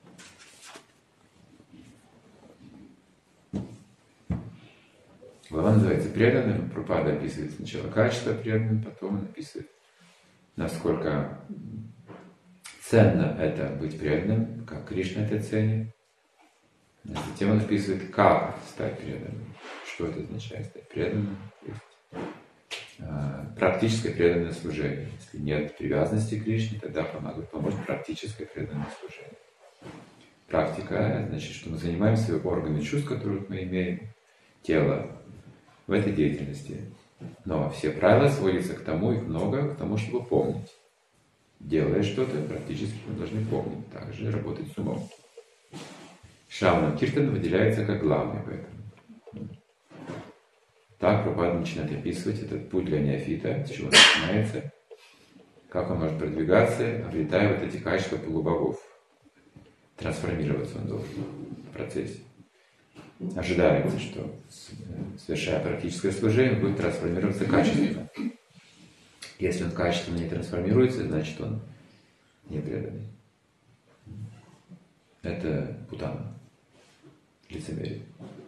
Глава называется «Преданным». Прабхупада описывает сначала качество преданным, потом он описывает, насколько ценно это быть преданным, как Кришна это ценит. Затем он описывает, как стать преданным, что это означает стать преданным. То есть, практическое преданное служение. Если нет привязанности к Кришне, тогда поможет, поможет практическое преданное служение. Практика значит, что мы занимаемся органами чувств, которые мы имеем, тело, в этой деятельности. Но все правила сводятся к тому, их много, к тому, чтобы помнить. Делая что-то, практически мы должны помнить. Также работать с умом. Шравана Киртан выделяется как главный в этом. Так Прабхупада начинает описывать этот путь для неофита, с чего он начинается, как он может продвигаться, обретая вот эти качества полубогов. Трансформироваться он должен в процессе. Ожидается, что, совершая практическое служение, будет трансформироваться качественно. Если он качественно не трансформируется, значит он не преданный. Это путана, лицемерие.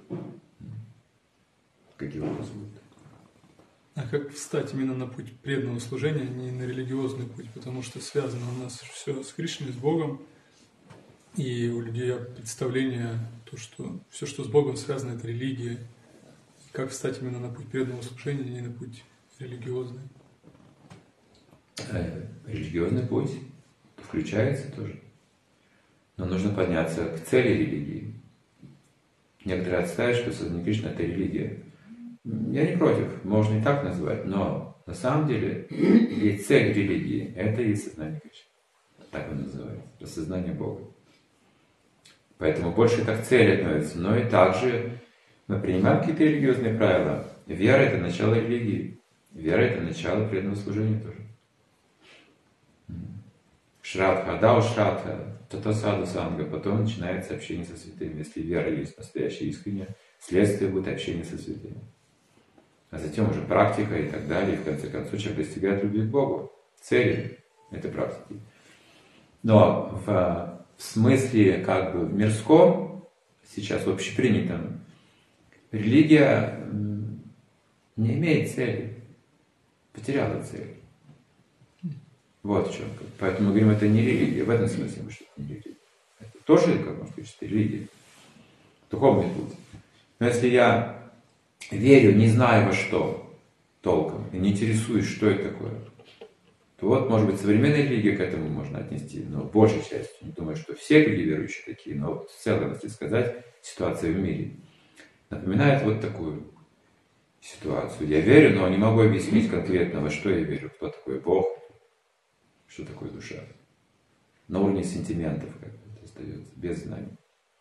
Какие вопросы будут? А как встать именно на путь преданного служения, а не на религиозный путь? Потому что связано у нас все с Кришной, с Богом. И у людей представление, то, что все, что с Богом связано, это религия. Как встать именно на путь преданного служения, а не на путь религиозный? Религиозный путь включается тоже. Но нужно подняться к цели религии. Некоторые отстаивают, что сознание Кришны – это религия. Я не против, можно и так назвать, но на самом деле есть цель религии – это и сознание Кришны. Так он называется, осознание Бога. Поэтому больше это к цели относится, но и также мы принимаем какие-то религиозные правила. Вера – это начало религии, вера – это начало преданного служения тоже. Шрадха, дау шрадха, тата саду санга, потом начинается общение со святыми. Если вера есть настоящая, искренняя, следствие будет общение со святыми. А затем уже практика и так далее. И в конце концов человек достигает любви к Богу. Цели этой практики. Но в, в смысле как бы в мирском, сейчас в общепринятом, религия не имеет цели. Потеряла цель. Вот в чем. Поэтому мы говорим, это не религия. В этом смысле мы что-то не религия. Это тоже, как можно сказать, религия. Духовный путь. Но если я верю, не знаю во что толком, и не интересуюсь, что это такое, то вот, может быть, современная религия к этому можно отнести, но большей частью. Не думаю, что все люди верующие такие, но вот в целом, если сказать, ситуация в мире напоминает вот такую ситуацию. Я верю, но не могу объяснить конкретно, во что я верю, кто такой Бог, что такое душа. На уровне сентиментов как это остается, без знаний.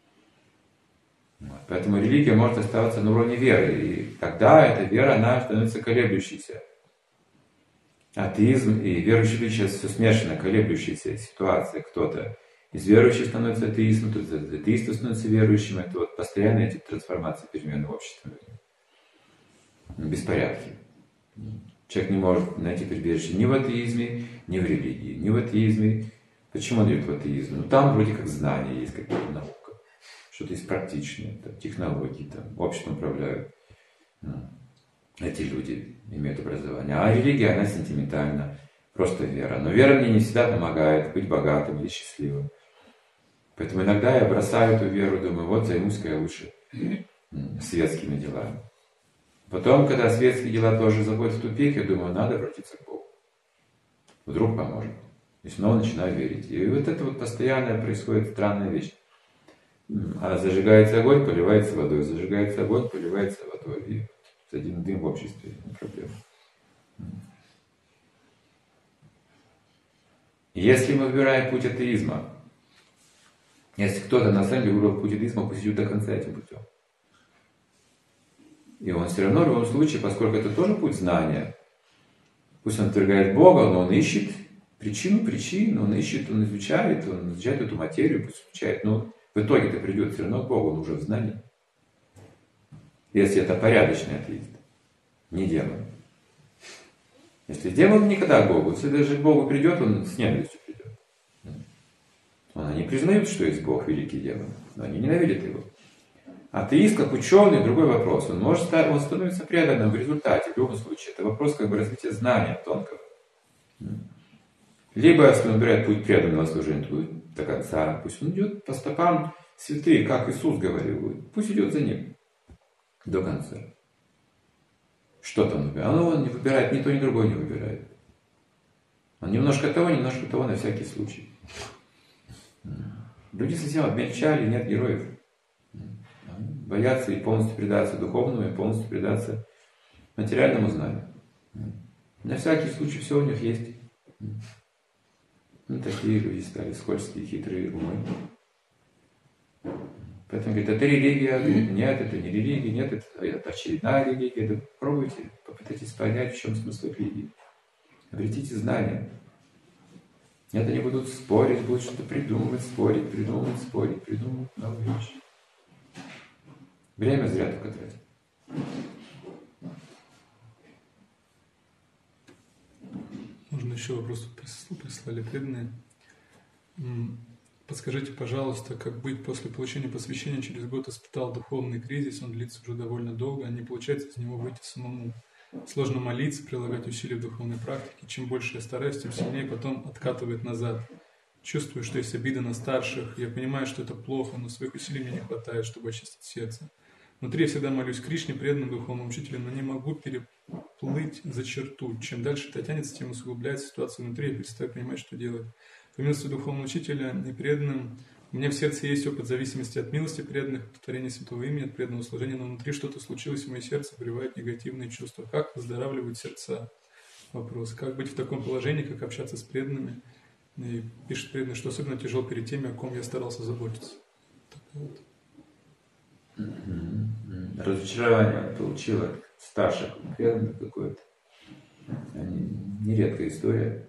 Вот. Поэтому религия может оставаться на уровне веры. И тогда эта вера, она становится колеблющейся. Атеизм и верующие люди сейчас все смешано, колеблющаяся ситуация. Кто-то из верующих становится атеистом, кто-то из атеистов становится верующим. Это вот постоянные эти трансформации, перемены в обществе. Беспорядки. Человек не может найти прибежище ни в атеизме, ни в религии, ни в атеизме. Почему он идет в атеизм? Ну там вроде как знания есть, какая-то наука. Что-то есть практичное, там, технологии, там, обществом управляют. Ну, эти люди имеют образование. А религия, она сентиментальна, просто вера. Но вера мне не всегда помогает быть богатым или счастливым. Поэтому иногда я бросаю эту веру, думаю, вот займусь-ка я лучше светскими делами. Потом, когда светские дела тоже заходят в тупик, я думаю, надо обратиться к Богу. Вдруг поможет. И снова начинаю верить. И вот это вот постоянно происходит странная вещь. А зажигается огонь, поливается водой. Зажигается огонь, поливается водой. И один дым в обществе, не проблема. Если мы выбираем путь атеизма, если кто-то на самом деле выбрал путь атеизма, пусть идет до конца этим путем. И он все равно в любом случае, поскольку это тоже путь знания, пусть он отвергает Бога, но он ищет причину причин, он ищет, он изучает, он изучает эту материю, пусть изучает, но в итоге-то придет все равно к Богу, он уже в знании. Если это порядочный атеист, не демон. Если демон, никогда к Богу. Если даже к Богу придет, он с ненавистью придет. Они признают, что есть Бог, великий демон, но они ненавидят его. Атеист, как ученый, другой вопрос. Он может стать, он становится преданным в результате, в любом случае. Это вопрос как бы развития знания тонкого. Либо, если он выбирает путь преданного служения, то будет до конца. Пусть он идет по стопам святых, как Иисус говорил. Пусть идет за ним до конца. Что-то он выбирает. А он не выбирает, ни то, ни другое не выбирает. Он немножко того, немножко того на всякий случай. Люди совсем обмельчали, нет героев. Боятся и полностью предаться духовному, и полностью предаться материальному знанию. На всякий случай все у них есть. Ну, такие люди стали скользкие, хитрые умы. Поэтому говорит, это религия. Говорит, нет, это не религия, нет, это, это очередная религия. Да попробуйте, попытайтесь понять, в чем смысл религии. Обретите знания. Нет, они будут спорить, будут что-то придумывать, спорить, придумывать, спорить, придумывать новые вещи. Время зря только тратить. Можно еще вопрос прислали преданные. Подскажите, пожалуйста, как быть после получения посвящения? Через год испытал духовный кризис, он длится уже довольно долго, а не получается из него выйти самому. Сложно молиться, прилагать усилия в духовной практике. Чем больше я стараюсь, тем сильнее потом откатывает назад. Чувствую, что есть обида на старших. Я понимаю, что это плохо, но своих усилий мне не хватает, чтобы очистить сердце. Внутри я всегда молюсь Кришне, преданным духовным учителям, но не могу переплыть за черту. Чем дальше это тянется, тем усугубляется ситуация внутри, я перестаю понимать, что делать. По милости духовного учителя и преданным, у меня в сердце есть опыт зависимости от милости преданных, от повторения святого имени, от преданного служения, но внутри что-то случилось, и мое сердце вливает негативные чувства. Как выздоравливать сердца? Вопрос. Как быть в таком положении, как общаться с преданными? И пишет преданный, что особенно тяжело перед теми, о ком я старался заботиться. Вот. Разочарование получил от старших преданных какое-то. Нередкая история.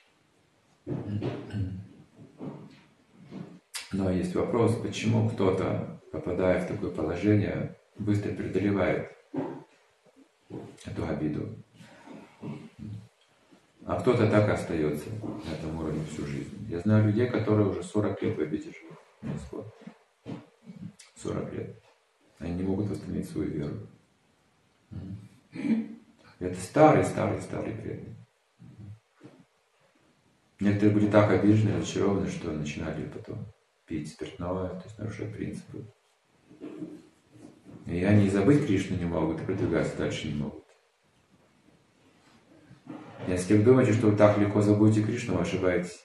Но есть вопрос, почему кто-то, попадая в такое положение, быстро преодолевает эту обиду. А кто-то так и остается на этом уровне всю жизнь. Я знаю людей, которые уже сорок лет в обиде живут. сорок лет. Они не могут восстановить свою веру. Это старые, старые, старые преданные. Некоторые были так обижены, разочарованы, что начинали потом пить спиртное, то есть нарушать принципы. И они и забыть Кришну не могут, и продвигаться дальше не могут. Если вы думаете, что вы так легко забудете Кришну, вы ошибаетесь.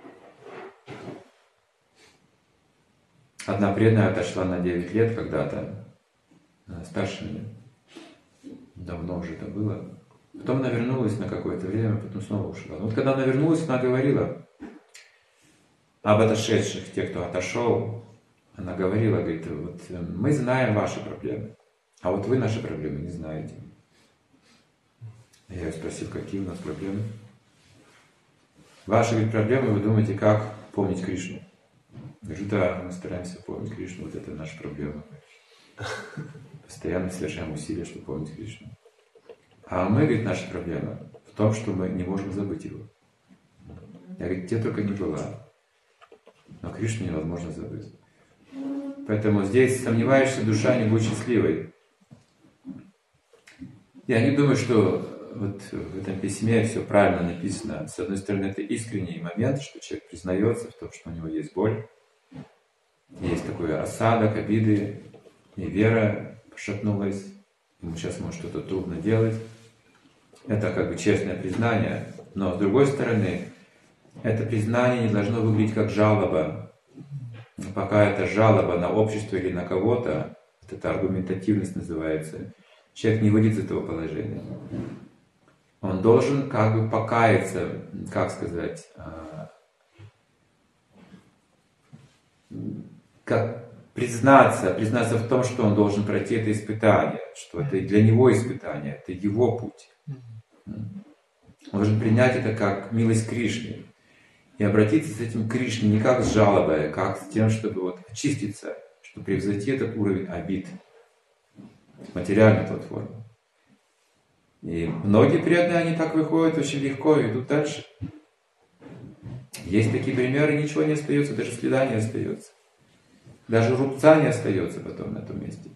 Одна преданная отошла на девять лет когда-то, старше меня. Давно уже это было. Потом она вернулась на какое-то время, потом снова ушла. Но вот когда она вернулась, она говорила об отошедших, тех, кто отошел. Она говорила, говорит, вот мы знаем ваши проблемы, а вот вы наши проблемы не знаете. Я ее спросил, какие у нас проблемы. Ваши говорит, проблемы, вы думаете, как помнить Кришну? Я говорю, да, мы стараемся помнить Кришну, вот это наша проблема. Постоянно совершаем усилия, чтобы помнить Кришну. А мы, говорит, наша проблема в том, что мы не можем забыть его. Я говорю, где только не была. Но Кришну невозможно забыть. Поэтому здесь сомневающаяся душа не будет счастливой. Я не думаю, что вот в этом письме все правильно написано. С одной стороны, это искренний момент, что человек признается в том, что у него есть боль. Есть такой осадок, обиды, и вера пошатнулась. Ему сейчас может что-то трудно делать. Это как бы честное признание. Но с другой стороны, это признание не должно выглядеть как жалоба. Но пока это жалоба на общество или на кого-то, вот это аргументативность называется, человек не выйдет из этого положения. Он должен как бы покаяться, как сказать, как признаться, признаться в том, что он должен пройти это испытание, что это для него испытание, это его путь. Он должен принять это как милость Кришны и обратиться с этим к Кришне не как с жалобой, а как с тем, чтобы вот очиститься, чтобы превзойти этот уровень обид, материальной платформы. И многие преданные, они так выходят очень легко и идут дальше. Есть такие примеры, ничего не остается, даже следа не остается. Даже рубца не остается потом на том месте.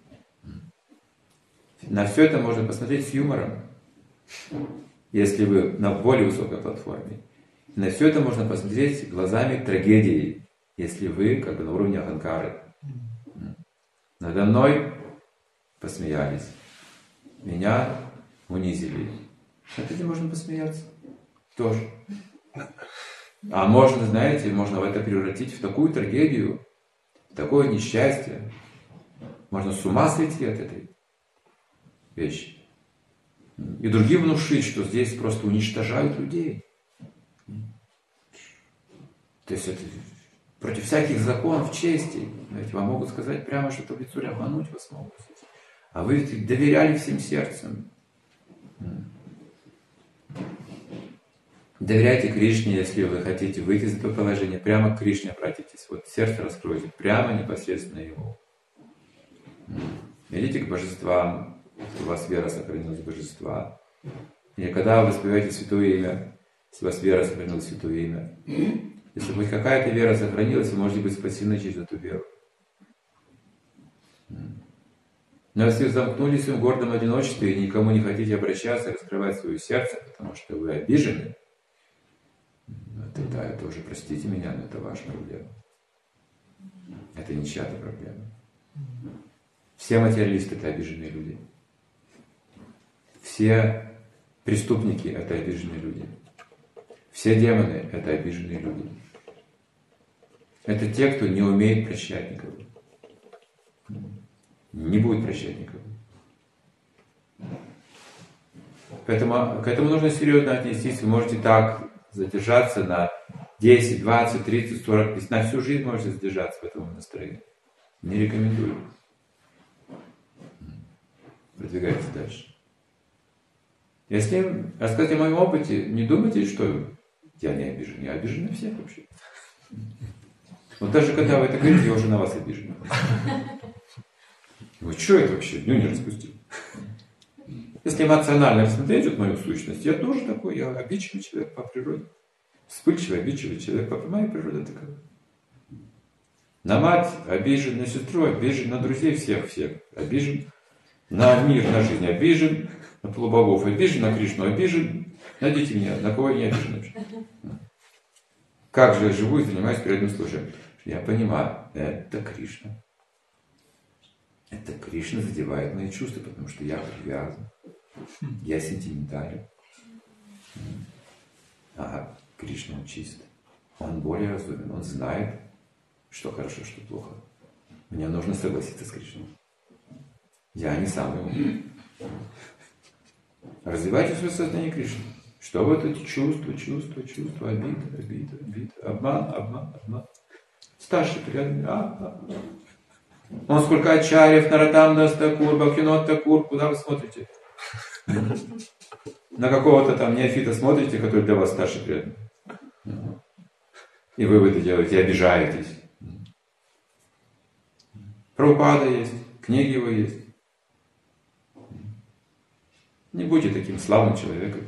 На все это можно посмотреть с юмором, если вы на более высокой платформе. На все это можно посмотреть глазами трагедии, если вы как бы на уровне аханкары. Надо мной посмеялись, меня унизили. От этого можно посмеяться тоже. А можно, знаете, можно это превратить в такую трагедию, в такое несчастье. Можно с ума сойти от этой вещи. И другим внушить, что здесь просто уничтожают людей. То есть это против всяких законов чести. Знаете, вам могут сказать прямо, что в лицо обмануть вас могут. А вы доверяли всем сердцем. Доверяйте Кришне, если вы хотите выйти из этого положения. Прямо к Кришне обратитесь. Вот сердце раскройте. Прямо непосредственно Ему. Идите к божествам. Если у вас вера сохранилась в божества. Или когда вы воспеваете святое имя, если у вас вера сохранилась в святое имя. Если хоть какая-то вера сохранилась, вы можете быть спасены через эту веру. Но если вы замкнулись в своем гордом одиночестве и никому не хотите обращаться, раскрывать свое сердце, потому что вы обижены, тогда это уже, простите меня, но это ваша проблема. Это не чья-то проблема. Все материалисты – это обиженные люди. Все преступники – это обиженные люди. Все демоны – это обиженные люди. Это те, кто не умеет прощать никого. Не будет прощать никого. Поэтому к этому нужно серьезно отнестись. Вы можете так задержаться на десять, двадцать, тридцать, сорок, на всю жизнь можете задержаться в этом настроении. Не рекомендую. Продвигайтесь дальше. Если рассказать о моем опыте, не думайте, что я не обижен. Я обижен на всех вообще. Вот даже когда вы это говорите, я уже на вас обижен. Вы что это вообще? Ну не распустил. Если эмоционально рассмотреть вот мою сущность, я тоже такой, я обидчивый человек по природе. Вспыльчивый, обидчивый человек по моей природе такая. На мать обижен, на сестру обижен, на друзей всех-всех обижен, на мир, на жизнь обижен, на полубогов обижен, на Кришну обижен. Найдите меня, на кого я не обижен вообще. Как же я живу и занимаюсь преданным служением? Я понимаю, это Кришна. Это Кришна задевает мои чувства, потому что я привязан. Я сентиментален. А Кришна он чист. Он более разумен. Он знает, что хорошо, что плохо. Мне нужно согласиться с Кришной. Я не самый умный. Развивайте свое сознание Кришны. Что вот эти чувства, чувства, чувства, обида, обида, обида, обман, обман, обман. Старший преданный, а, а, а. Он сколько ачарьев, Наратам Дастакур, Бхактивинод Такур, куда вы смотрите? На какого-то там неофита смотрите, который для вас старший преданный. И вы это делаете, обижаетесь. Прабхупада есть, книги его есть. Не будьте таким славным человеком.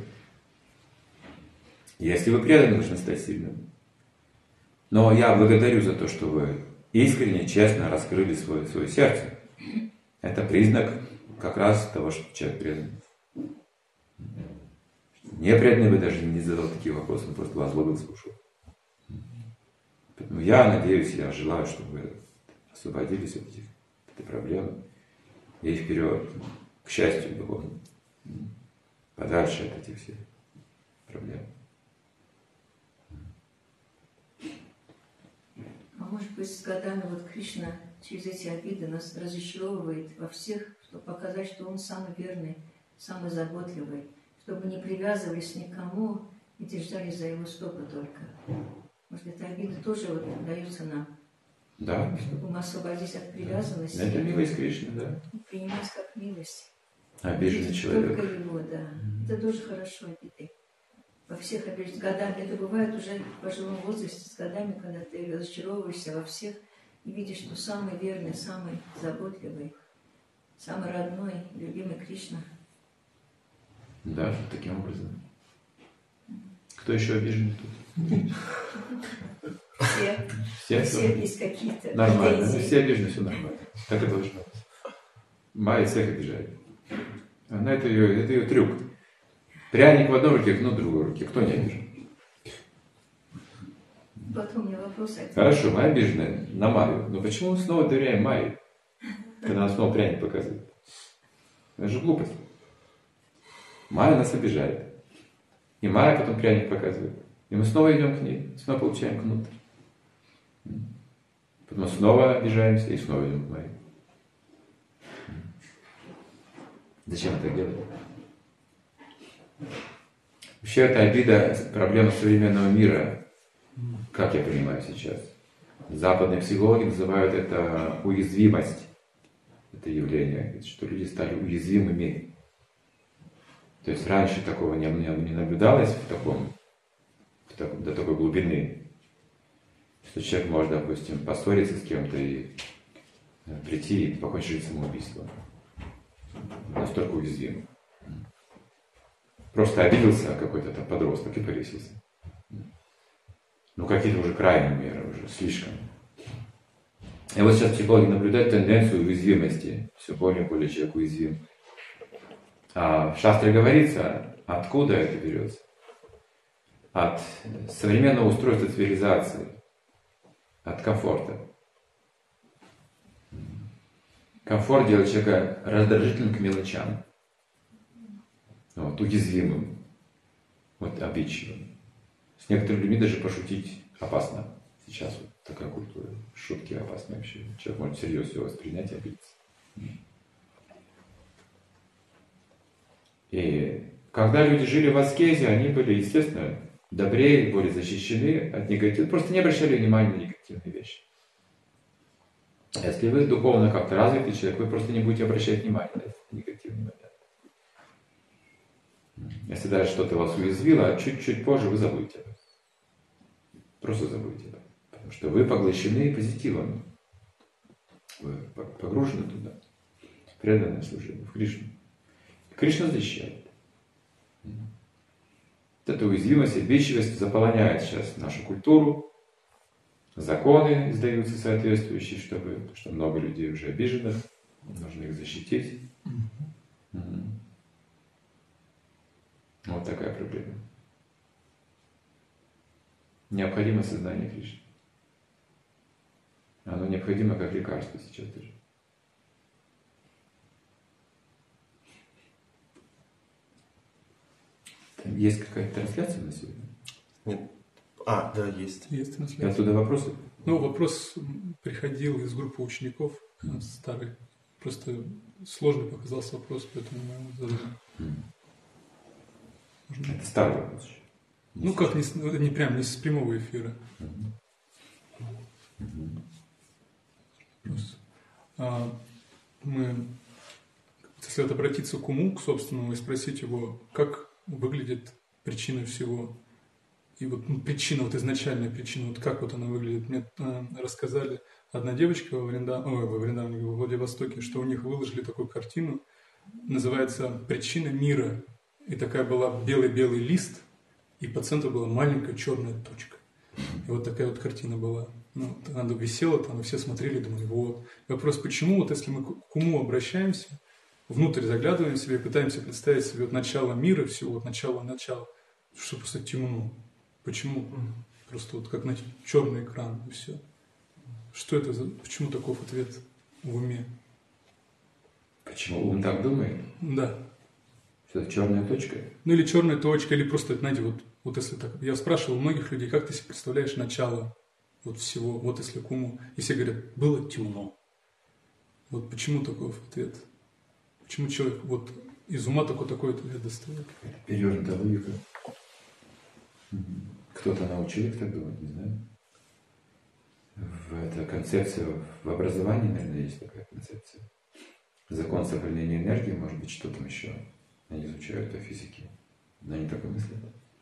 Если вы преданы, нужно стать сильным. Но я благодарю за то, что вы искренне, честно раскрыли свое, свое сердце. Это признак как раз того, что человек предан. Не преданный бы даже не задал такие вопросы, он просто вас ловил, слушал. Поэтому я надеюсь, я желаю, чтобы вы освободились от этих, этой проблемы и вперед, к счастью духовному, подальше от этих всех проблем. А может быть, с годами вот Кришна через эти обиды нас разочаровывает во всех, чтобы показать, что Он самый верный, самый заботливый, чтобы не привязывались ни к кому и держались за Его стопы только. Может, эта обида тоже вот дается нам, Да. чтобы мы освободились от привязанности. Это милость Кришны, да. Принимать как милость. Обиженный человек. Только Его, да. Это тоже хорошо, обиды. Во всех обиженных годами. Это бывает уже в пожилом возрасте, с годами, когда ты разочаровываешься во всех и видишь, что самый верный, самый заботливый, самый родной, любимый Кришна. Да, таким образом. Кто еще обиженный тут? Все, Все, у всех есть какие-то нормально. претензии. Все обижены, все нормально. Так и должно быть. Майя всех обижает. Она это ее, это ее трюк. Пряник в одной руке, кнут в другой руке. Кто не обижен? Потом у меня вопрос один. Хорошо, мы обижены на Майю. Но почему мы снова доверяем Майе, когда она снова пряник показывает? Это же глупость. Майя нас обижает. И Майя потом пряник показывает. И мы снова идем к ней, снова получаем кнут. Потом снова обижаемся и снова идем к Майе. Зачем это делать? Вообще это обида, проблема современного мира, как я понимаю сейчас. Западные психологи называют это уязвимость. Это явление, что люди стали уязвимыми. То есть раньше такого не, не наблюдалось в таком, в таком, до такой глубины, что человек может, допустим, поссориться с кем-то и прийти и покончить самоубийством. Настолько уязвим. Просто обиделся какой-то там подросток и повесился. Ну, какие-то уже крайние меры, уже слишком. И вот сейчас психологи наблюдают тенденцию уязвимости. Все более и более человек уязвим. А в шастре говорится, откуда это берется? От современного устройства цивилизации, от комфорта. Комфорт делает человека раздражительным к мелочам, вот, уязвимым, вот, обидчивым. С некоторыми людьми даже пошутить опасно. Сейчас вот такая культура. Шутки опасны вообще. Человек может всерьез все воспринять и обидеться. И когда люди жили в аскезе, они были, естественно, добрее, более защищены от негатива. Просто не обращали внимания на негативные вещи. Если вы духовно как-то развитый человек, вы просто не будете обращать внимания на этот негативный момент. Если даже что-то вас уязвило, чуть-чуть позже вы забудете об этом. Просто забудете об этом. Потому что вы поглощены позитивом. Вы погружены туда. В преданное служение, в Кришну. Кришна защищает. Вот эта уязвимость, обидчивость заполоняет сейчас нашу культуру. Законы издаются соответствующие, чтобы, потому что много людей уже обиженных, нужно их защитить. Mm-hmm. Вот такая проблема. Необходимо сознание Кришны. Оно необходимо как лекарство сейчас даже. Там есть какая-то трансляция на сегодня? Нет. А, да, есть. Есть И трансляция. оттуда вопросы? Ну, вопрос приходил из группы учеников mm. старых. Просто сложный показался вопрос, поэтому мы его задали. Mm. Можно... Это старый вопрос. Не ну, как, не, не прям, не с прямого эфира. Mm-hmm. Mm-hmm. Просто, а, мы, если вот обратиться к уму, к собственному, и спросить его, как выглядит причина всего. И вот ну, причина, вот изначальная причина, вот как вот она выглядит. Мне э, рассказали одна девочка во, Вринда... Ой, во Вриндаване, во Владивостоке, что у них выложили такую картину, называется «Причина мира». И такая была белый-белый лист, и по центру была маленькая черная точка. И вот такая вот картина была. Ну, она висела там, и все смотрели, думали, вот. И вопрос, почему, вот если мы к уму обращаемся, внутрь заглядываем себе, пытаемся представить себе вот начало мира, всего, вот начало-начало, что просто темно. Почему? Mm. Просто вот как на черный экран и все. Что это за... Почему такой ответ в уме? Почему ум так думает? Да. Что это черная точка? Ну или черная точка, или просто, знаете, вот, вот если так... Я спрашивал у многих людей, как ты себе представляешь начало вот всего, вот если к уму. И все говорят, было темно. Вот почему такой ответ? Почему человек вот из ума такой такой ответ достает? Перевернутая логика. Кто-то научил их так думать, не знаю. В этой концепции, в образовании, наверное, есть такая концепция. Закон сохранения энергии, может быть, что там еще. Они изучают по физике. Но они так и мыслят.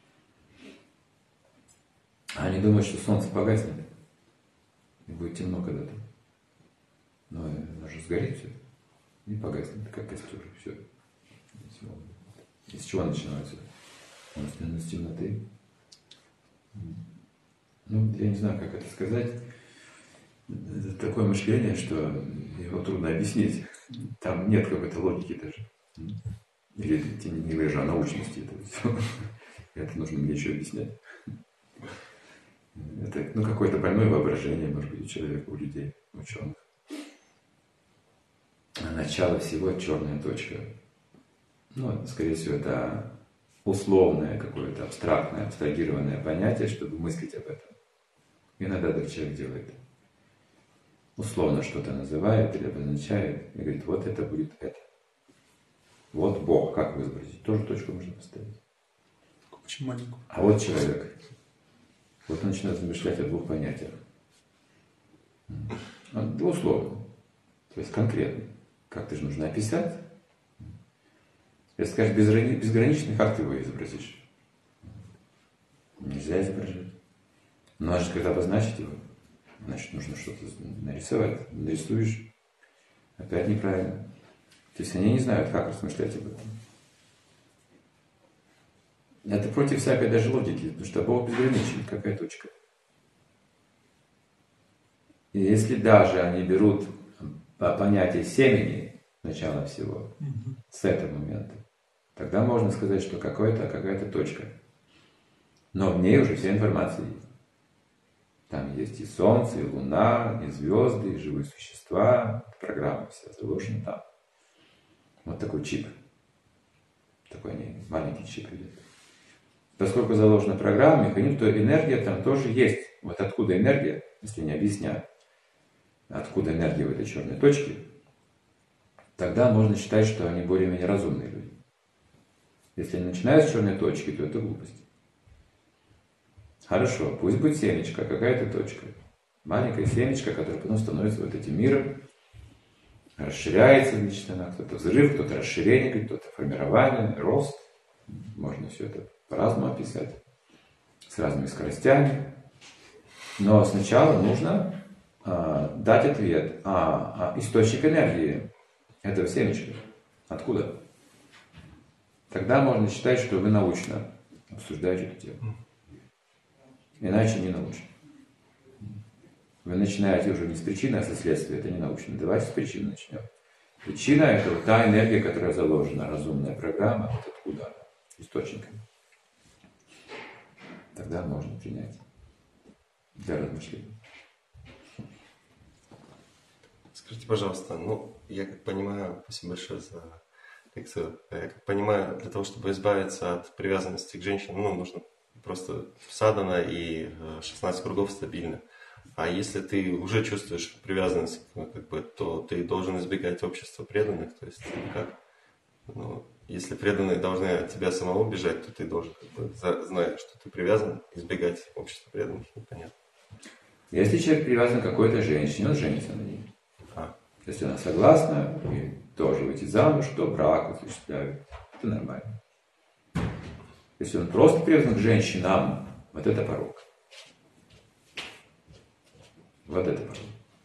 А они думают, что солнце погаснет. И будет темно когда-то. Но оно же сгорит все. И погаснет, как костер. Все. Из чего начинается? С темноты. ну, я не знаю, как это сказать, это такое мышление, что его трудно объяснить. Там нет какой-то логики даже. Или не лежа, а научности это все. Это нужно мне еще объяснять. Это ну, какое-то больное воображение, может быть, у человека, у людей, ученых. А начало всего черная точка. Ну, скорее всего, это условное какое-то абстрактное, абстрагированное понятие, чтобы мыслить об этом. Иногда так человек делает. Условно что-то называет или обозначает и говорит, вот это будет это. Вот Бог, как вы изобразить? Тоже точку можно поставить. Очень маленькую. А вот человек. Вот он начинает размышлять о двух понятиях. Условно. То есть конкретно. Как-то же нужно описать. Если скажешь безграничный, как ты его изобразишь? Нельзя изображать. Но надо же когда обозначить его. Значит, нужно что-то нарисовать. Нарисуешь. Опять неправильно. То есть они не знают, как размышлять об этом. Это против всякой даже логики, потому что Бог безграничен, какая точка. И если даже они берут по понятию семени, начало всего, mm-hmm. с этого момента, тогда можно сказать, что какая-то, какая-то точка. Но в ней уже вся информация есть. Там есть и Солнце, и Луна, и звезды, и живые существа, программа вся заложена там. Вот такой чип. Такой не маленький чип идет. Поскольку заложена программа, механизм, то энергия там тоже есть. Вот откуда энергия, если не объяснять, откуда энергия в этой черной точке, тогда можно считать, что они более-менее разумные люди. Если они начинают с черной точки, то это глупость. Хорошо, пусть будет семечко, какая-то точка. Маленькая семечко, которая потом становится вот этим миром, расширяется, значит, она кто-то взрыв, кто-то расширение, кто-то формирование, рост. Можно все это по-разному описать, с разными скоростями. Но сначала нужно а, дать ответ. А, а источник энергии этого семечка откуда? Тогда можно считать, что вы научно обсуждаете эту тему. Иначе не научно. Вы начинаете уже не с причины, а со следствия. Это не научно. Давайте с причины начнем. Причина – это вот та энергия, которая заложена, разумная программа, вот откуда она, источником. Тогда можно принять для размышления. Скажите, пожалуйста, ну, я как понимаю, спасибо большое за лекцию. Я как понимаю, для того, чтобы избавиться от привязанности к женщинам, ну, нужно просто садхана и шестнадцать кругов стабильно. А если ты уже чувствуешь привязанность, как бы, то ты должен избегать общества преданных. То есть как? Ну, если преданные должны от тебя самого бежать, то ты должен, как бы, зная, что ты привязан, избегать общества преданных. Непонятно. Если человек привязан к какой-то женщине, он женится на ней. А. Если она согласна, и тоже выйти замуж, то брак осуществляют. Это нормально. Если он просто привязан к женщинам, вот это порок. Вот это порок.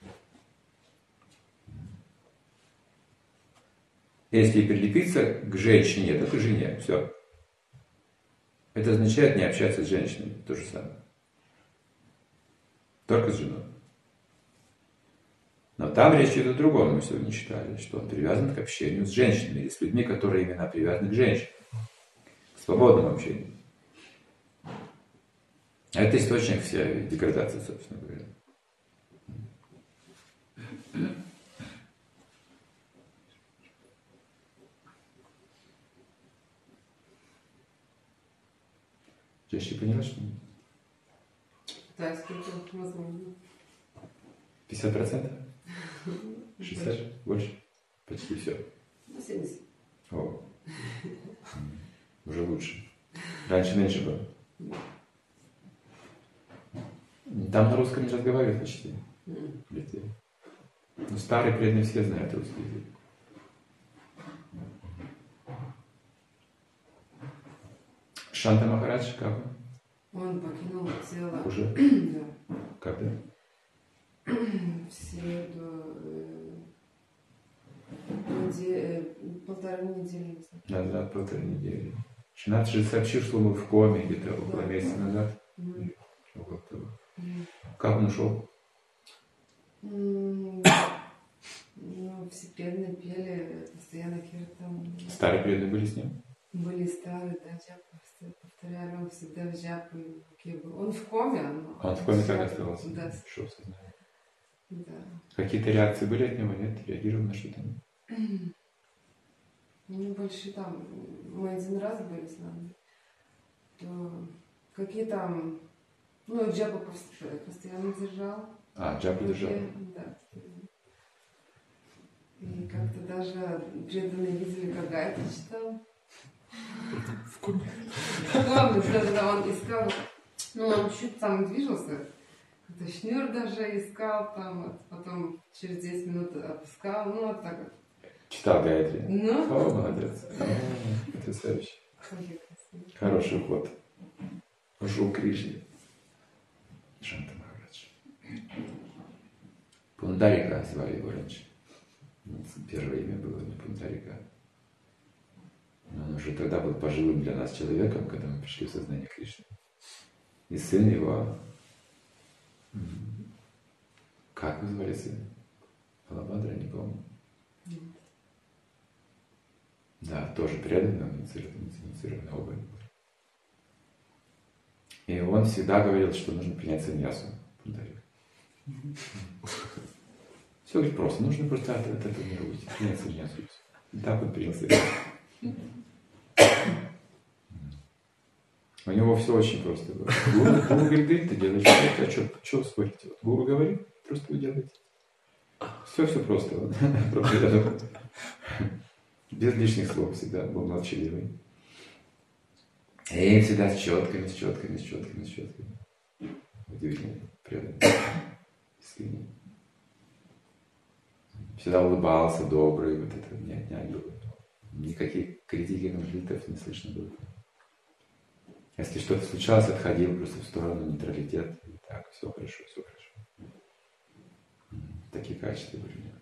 Если прилепиться к женщине, то к жене. Все. Это означает не общаться с женщинами. То же самое. Только с женой. Но там речь идет о другом. Мы сегодня читали, что он привязан к общению с женщинами или с людьми, которые именно привязаны к женщинам. К свободному общению. А это источник всей деградации, собственно говоря. Чаще поняла, что нет? Да, сколько возможно. пятьдесят процентов? шестьдесят? Больше? Почти все. семьдесят. О. Уже лучше. Раньше меньше было. Там на русском не разговаривают почти. Людей. Но старые преданные все знают русский язык. Шанта Махарадж, как он? Он покинул тело. Уже? Да. Когда? В среду. Э, неде... полторы недели назад. Назад, полторы недели. Чинат же сообщил, что он был в коме где-то около месяца назад. Mm. Около того. Мгм. Как он ушел? М, Ну, все преданные пели, постоянно киртан. Старые преданные были с ним? Были старые, да, джапы постоянно повторяли, он всегда в джапы в руке был. Он в коме, но... Он в коме так джапы, оставался? Да, Ушел в сознание. да. Какие-то реакции были от него, нет? Реагировал на что-то? Ну, больше там, мы один раз были с нами, то какие там, ну, джапы пос- постоянно держал. А, джапу держал? Да. И как-то даже преданные видели, как Гайта читал. В коме. Главное, когда он искал, ну, он чуть там движался, как-то шнур даже искал там, вот, потом через десять минут опускал, ну, вот так вот. Читал Гайатри? Ну, О, молодец. О, потрясающе. какие красивые. Хороший ход. Ушел к Кришне. Шанта Махарадж. Пундарика звали его раньше. Первое имя было не Пундарика. Но он уже тогда был пожилым для нас человеком, когда мы пришли в сознание Кришны. И сын его... Как вы звали сына? Балабхадра, не помню. Да, тоже преданный, инициированный, инициированный оба. И он всегда говорил, что нужно принять саньясу. Пундарик. Все говорит просто, нужно просто от, от этого мира уйти, принять саньясу. И так он принял саньясу. У него все очень просто было. Гуру, гуру говорит, ты делаешь, а что, что спорить? Вот гуру говорит, просто вы делаете. Все, все просто. Без лишних слов всегда был молчаливый. И всегда с четками, с четками, с четками, с четками. Удивительно, преданный, искренний. Всегда улыбался, добрый, вот это нет, не было. Никаких критики, конфликтов не слышно было. Если что-то случалось, отходил просто в сторону, нейтралитет. И так, все хорошо, все хорошо. Такие качества были у него.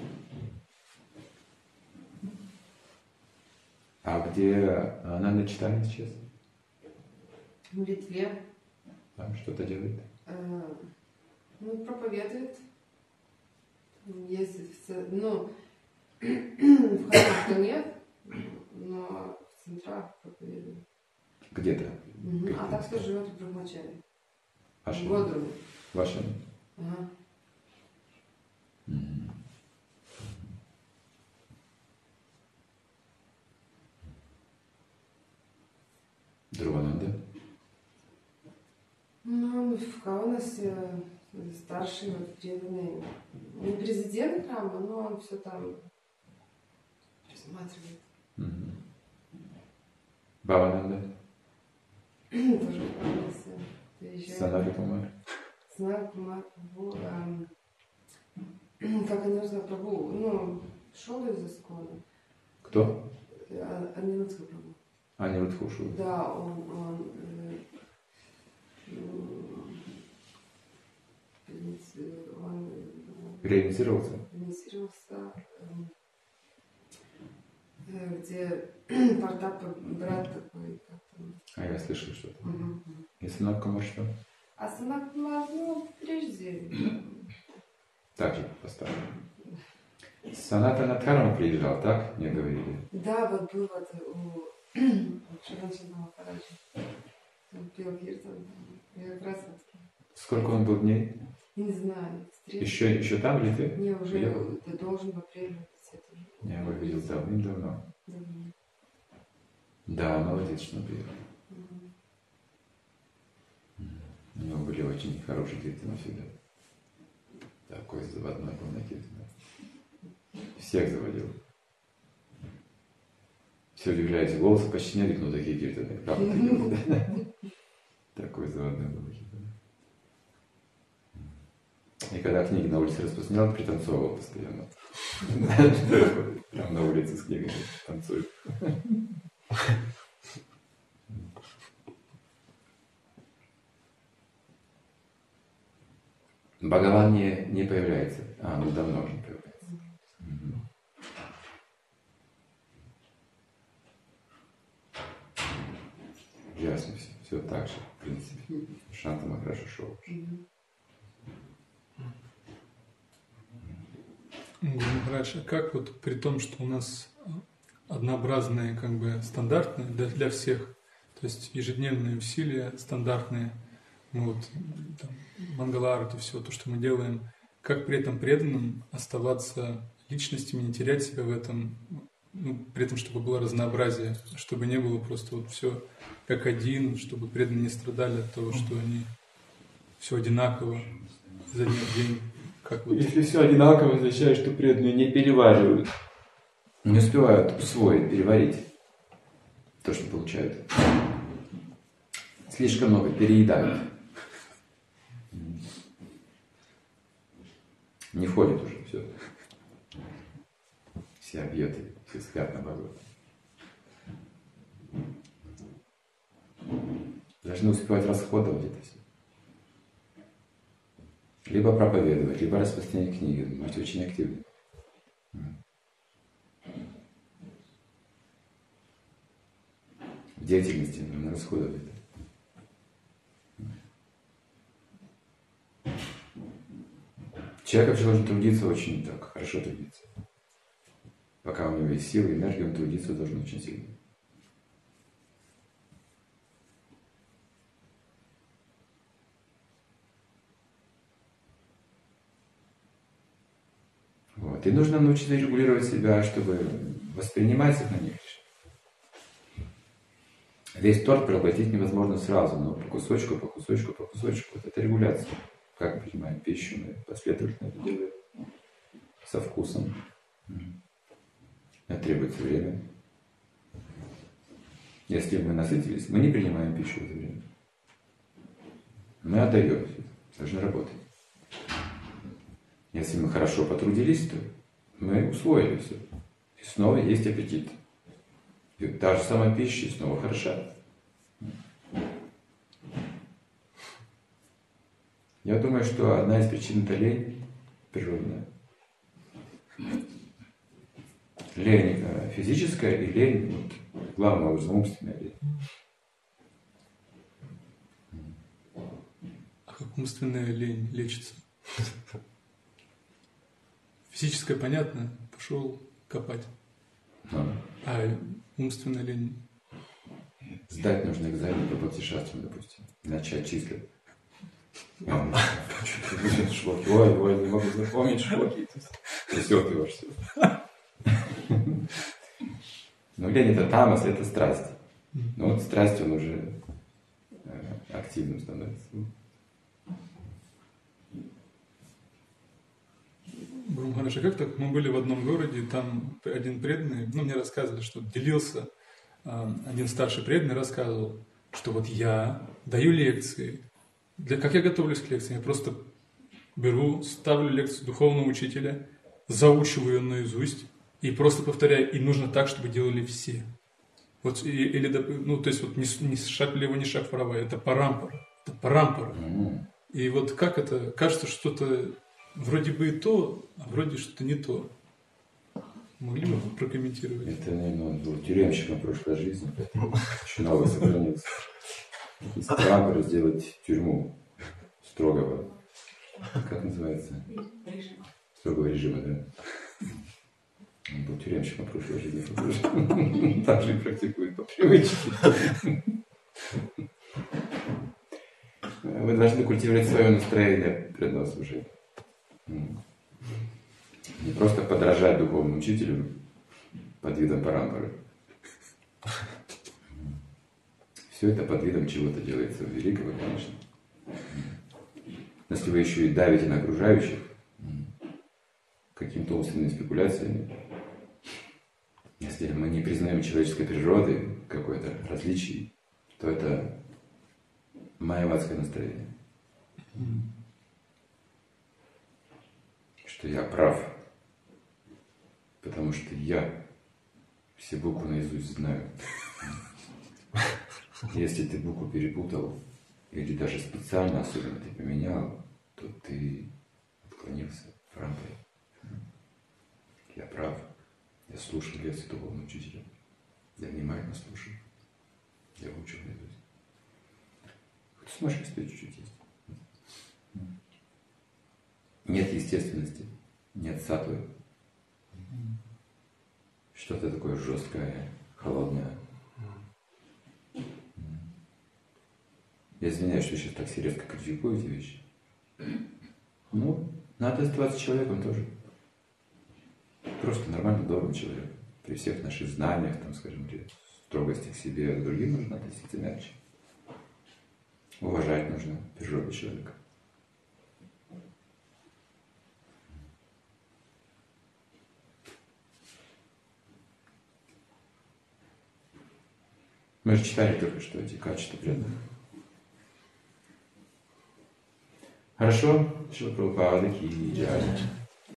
А где она на читании сейчас? В Литве. Там что-то делает? э, Ну, проповедует. Ездит в ц- ну, в Харькове нет, но в центрах проповедует. Где-то. Мгм. А Как так это кто живет в Брахмачаре. В Ваша? Бодруме. Ваша? Ага. Мгм. Друвананда? Ну, он в Каунасе э, старший, вот, преданный. Не президент храма, но он все там присматривает. Мгм. Бавананда? Тоже в Каунасе. Приезжает. Санари Кумар? Знаю, Кумар Прабху. эм, Как Анирудха Прабху, ну, шел из Искона. Кто? А- Анирудха Прабху. Ани Рудхушу. Да, он, он, э, м, иници- он э, Реализировался? инициировался, эм, э, где Партапа брат такой, как там. А я слышал что-то. Мгм. И Санат Кумар что? А Санат Кумар, ну, прежде, Так же поставлю. Саната Надхарма приезжал, так? Мне говорили. да, вот был вот у Шаранчина Махараджа. Он пел киртан. Я как раз вот, Сколько он был дней? не знаю, встретил. Еще, еще там, в Литве? Не, уже Я- ты должен в апреле где-то. Я его видел давным-давно. Давно. Да, молодец, что он приехал. Мгм. У него были очень хорошие киртаны всегда. Такой заводной был на киртане. Всех заводил. Все удивляются, голоса почти нет, но такие киртаны. Как это делает? Такой заводной был. И когда книги на улице распространял, пританцовывал постоянно. Прям на улице с книгами танцует. Бхагаван не, не появляется. А, ну давно уже не появляется. Мгм. Ясно все. Все вот так же, в принципе. Шанта Махарадж ушел. Гуру Махарадж, а как вот при том, что у нас однообразные, как бы стандартные для, для всех, то есть ежедневные усилия стандартные, ну вот, там, Мангала-арати, все то, что мы делаем, как при этом преданным оставаться личностями, не терять себя в этом, ну, при этом, чтобы было разнообразие, чтобы не было просто вот все как один, чтобы преданные не страдали от того, что они все одинаково изо дня в день. Как вот... Если все одинаково, означает, что преданные не переваривают. Не успевают усвоить, переварить то, что получают. Слишком много переедают. Не входит уже все. Все бьет, все спят наоборот. Должны успевать расходовать это все. Либо проповедовать, либо распространять книги. Быть очень активным. В деятельности нужно расходовать. Человек вообще должен трудиться очень так, хорошо трудиться. Пока у него есть силы, энергия, он трудиться должен очень сильно. Вот. И нужно научиться регулировать себя, чтобы воспринимать сохранение. Весь торт проглотить невозможно сразу, но по кусочку, по кусочку, по кусочку. Вот это регуляция. Как мы принимаем пищу, мы последовательно это делаем со вкусом. Это требуется время. Если мы насытились, мы не принимаем пищу в это время. Мы отдаем все. Должны работать. Если мы хорошо потрудились, то мы усвоили все. И снова есть аппетит. И та же самая пища снова хороша. Я думаю, что одна из причин это лень природная. Лень физическая и лень, вот, главное образом, умственная лень. А как умственная лень лечится? Физическая, понятно, пошел копать. А, А умственная лень? Сдать нужно экзамен по бхакти-шастрам, допустим. Иначе отчислят. Ой, ой, не могу запомнить шлоки. Трясет его все. Ну, лень это тамас, это страсть. Ну вот страсть он уже э, активным становится. Гуру Махарадж, а как так? Мы были в одном городе, там один преданный, ну, мне рассказывали, что делился, э, один старший преданный рассказывал, что вот я даю лекции. Для, как я готовлюсь к лекциям? Я просто беру, ставлю лекцию духовного учителя, заучиваю ее наизусть и просто повторяю. И нужно так, чтобы делали все. Вот, и, или, ну, то есть вот не, не шаг влево, не шаг вправо, это парампара. Это парампара. Mm-hmm. И вот как это? Кажется, что-то вроде бы и то, а вроде что-то не то. Могли бы прокомментировать? Это, наверное, он был тюремщиком в прошлой жизни, поэтому еще новый сохранился. Из парампоры сделать тюрьму строгого, как называется? Режим. Строгого режима, да. Он был тюремщиком в прошлой жизни. Так же и практикует по привычке. Вы должны культивировать свое настроение преданного служения. Не просто подражать духовному учителю под видом парампоры. Все это под видом чего-то делается великого, конечно. Если вы еще и давите на окружающих какими-то умственными спекуляциями, если мы не признаем человеческой природы какое-то различие, то это майяватское настроение. Что я прав, потому что я все буквы наизусть знаю. Если ты букву перепутал, или даже специально особенно ты поменял, то ты отклонился в рампе. Я прав. Я слушал лекции духовного учителя. Я внимательно слушал. Я учил наизусть. Сумасшествие чуть-чуть есть. Нет естественности, нет сатвы. Что-то такое жесткое, холодное. Я извиняюсь, что сейчас так все резко критикую эти вещи. Ну, надо оставаться человеком тоже. Просто нормально добрым человеком. При всех наших знаниях, там, скажем, при строгости к себе, а к другим нужно относиться мягче. Уважать нужно природу человека. Мы же читали только что эти качества преданных. Хорошо? Шила Прабхупада ки джай.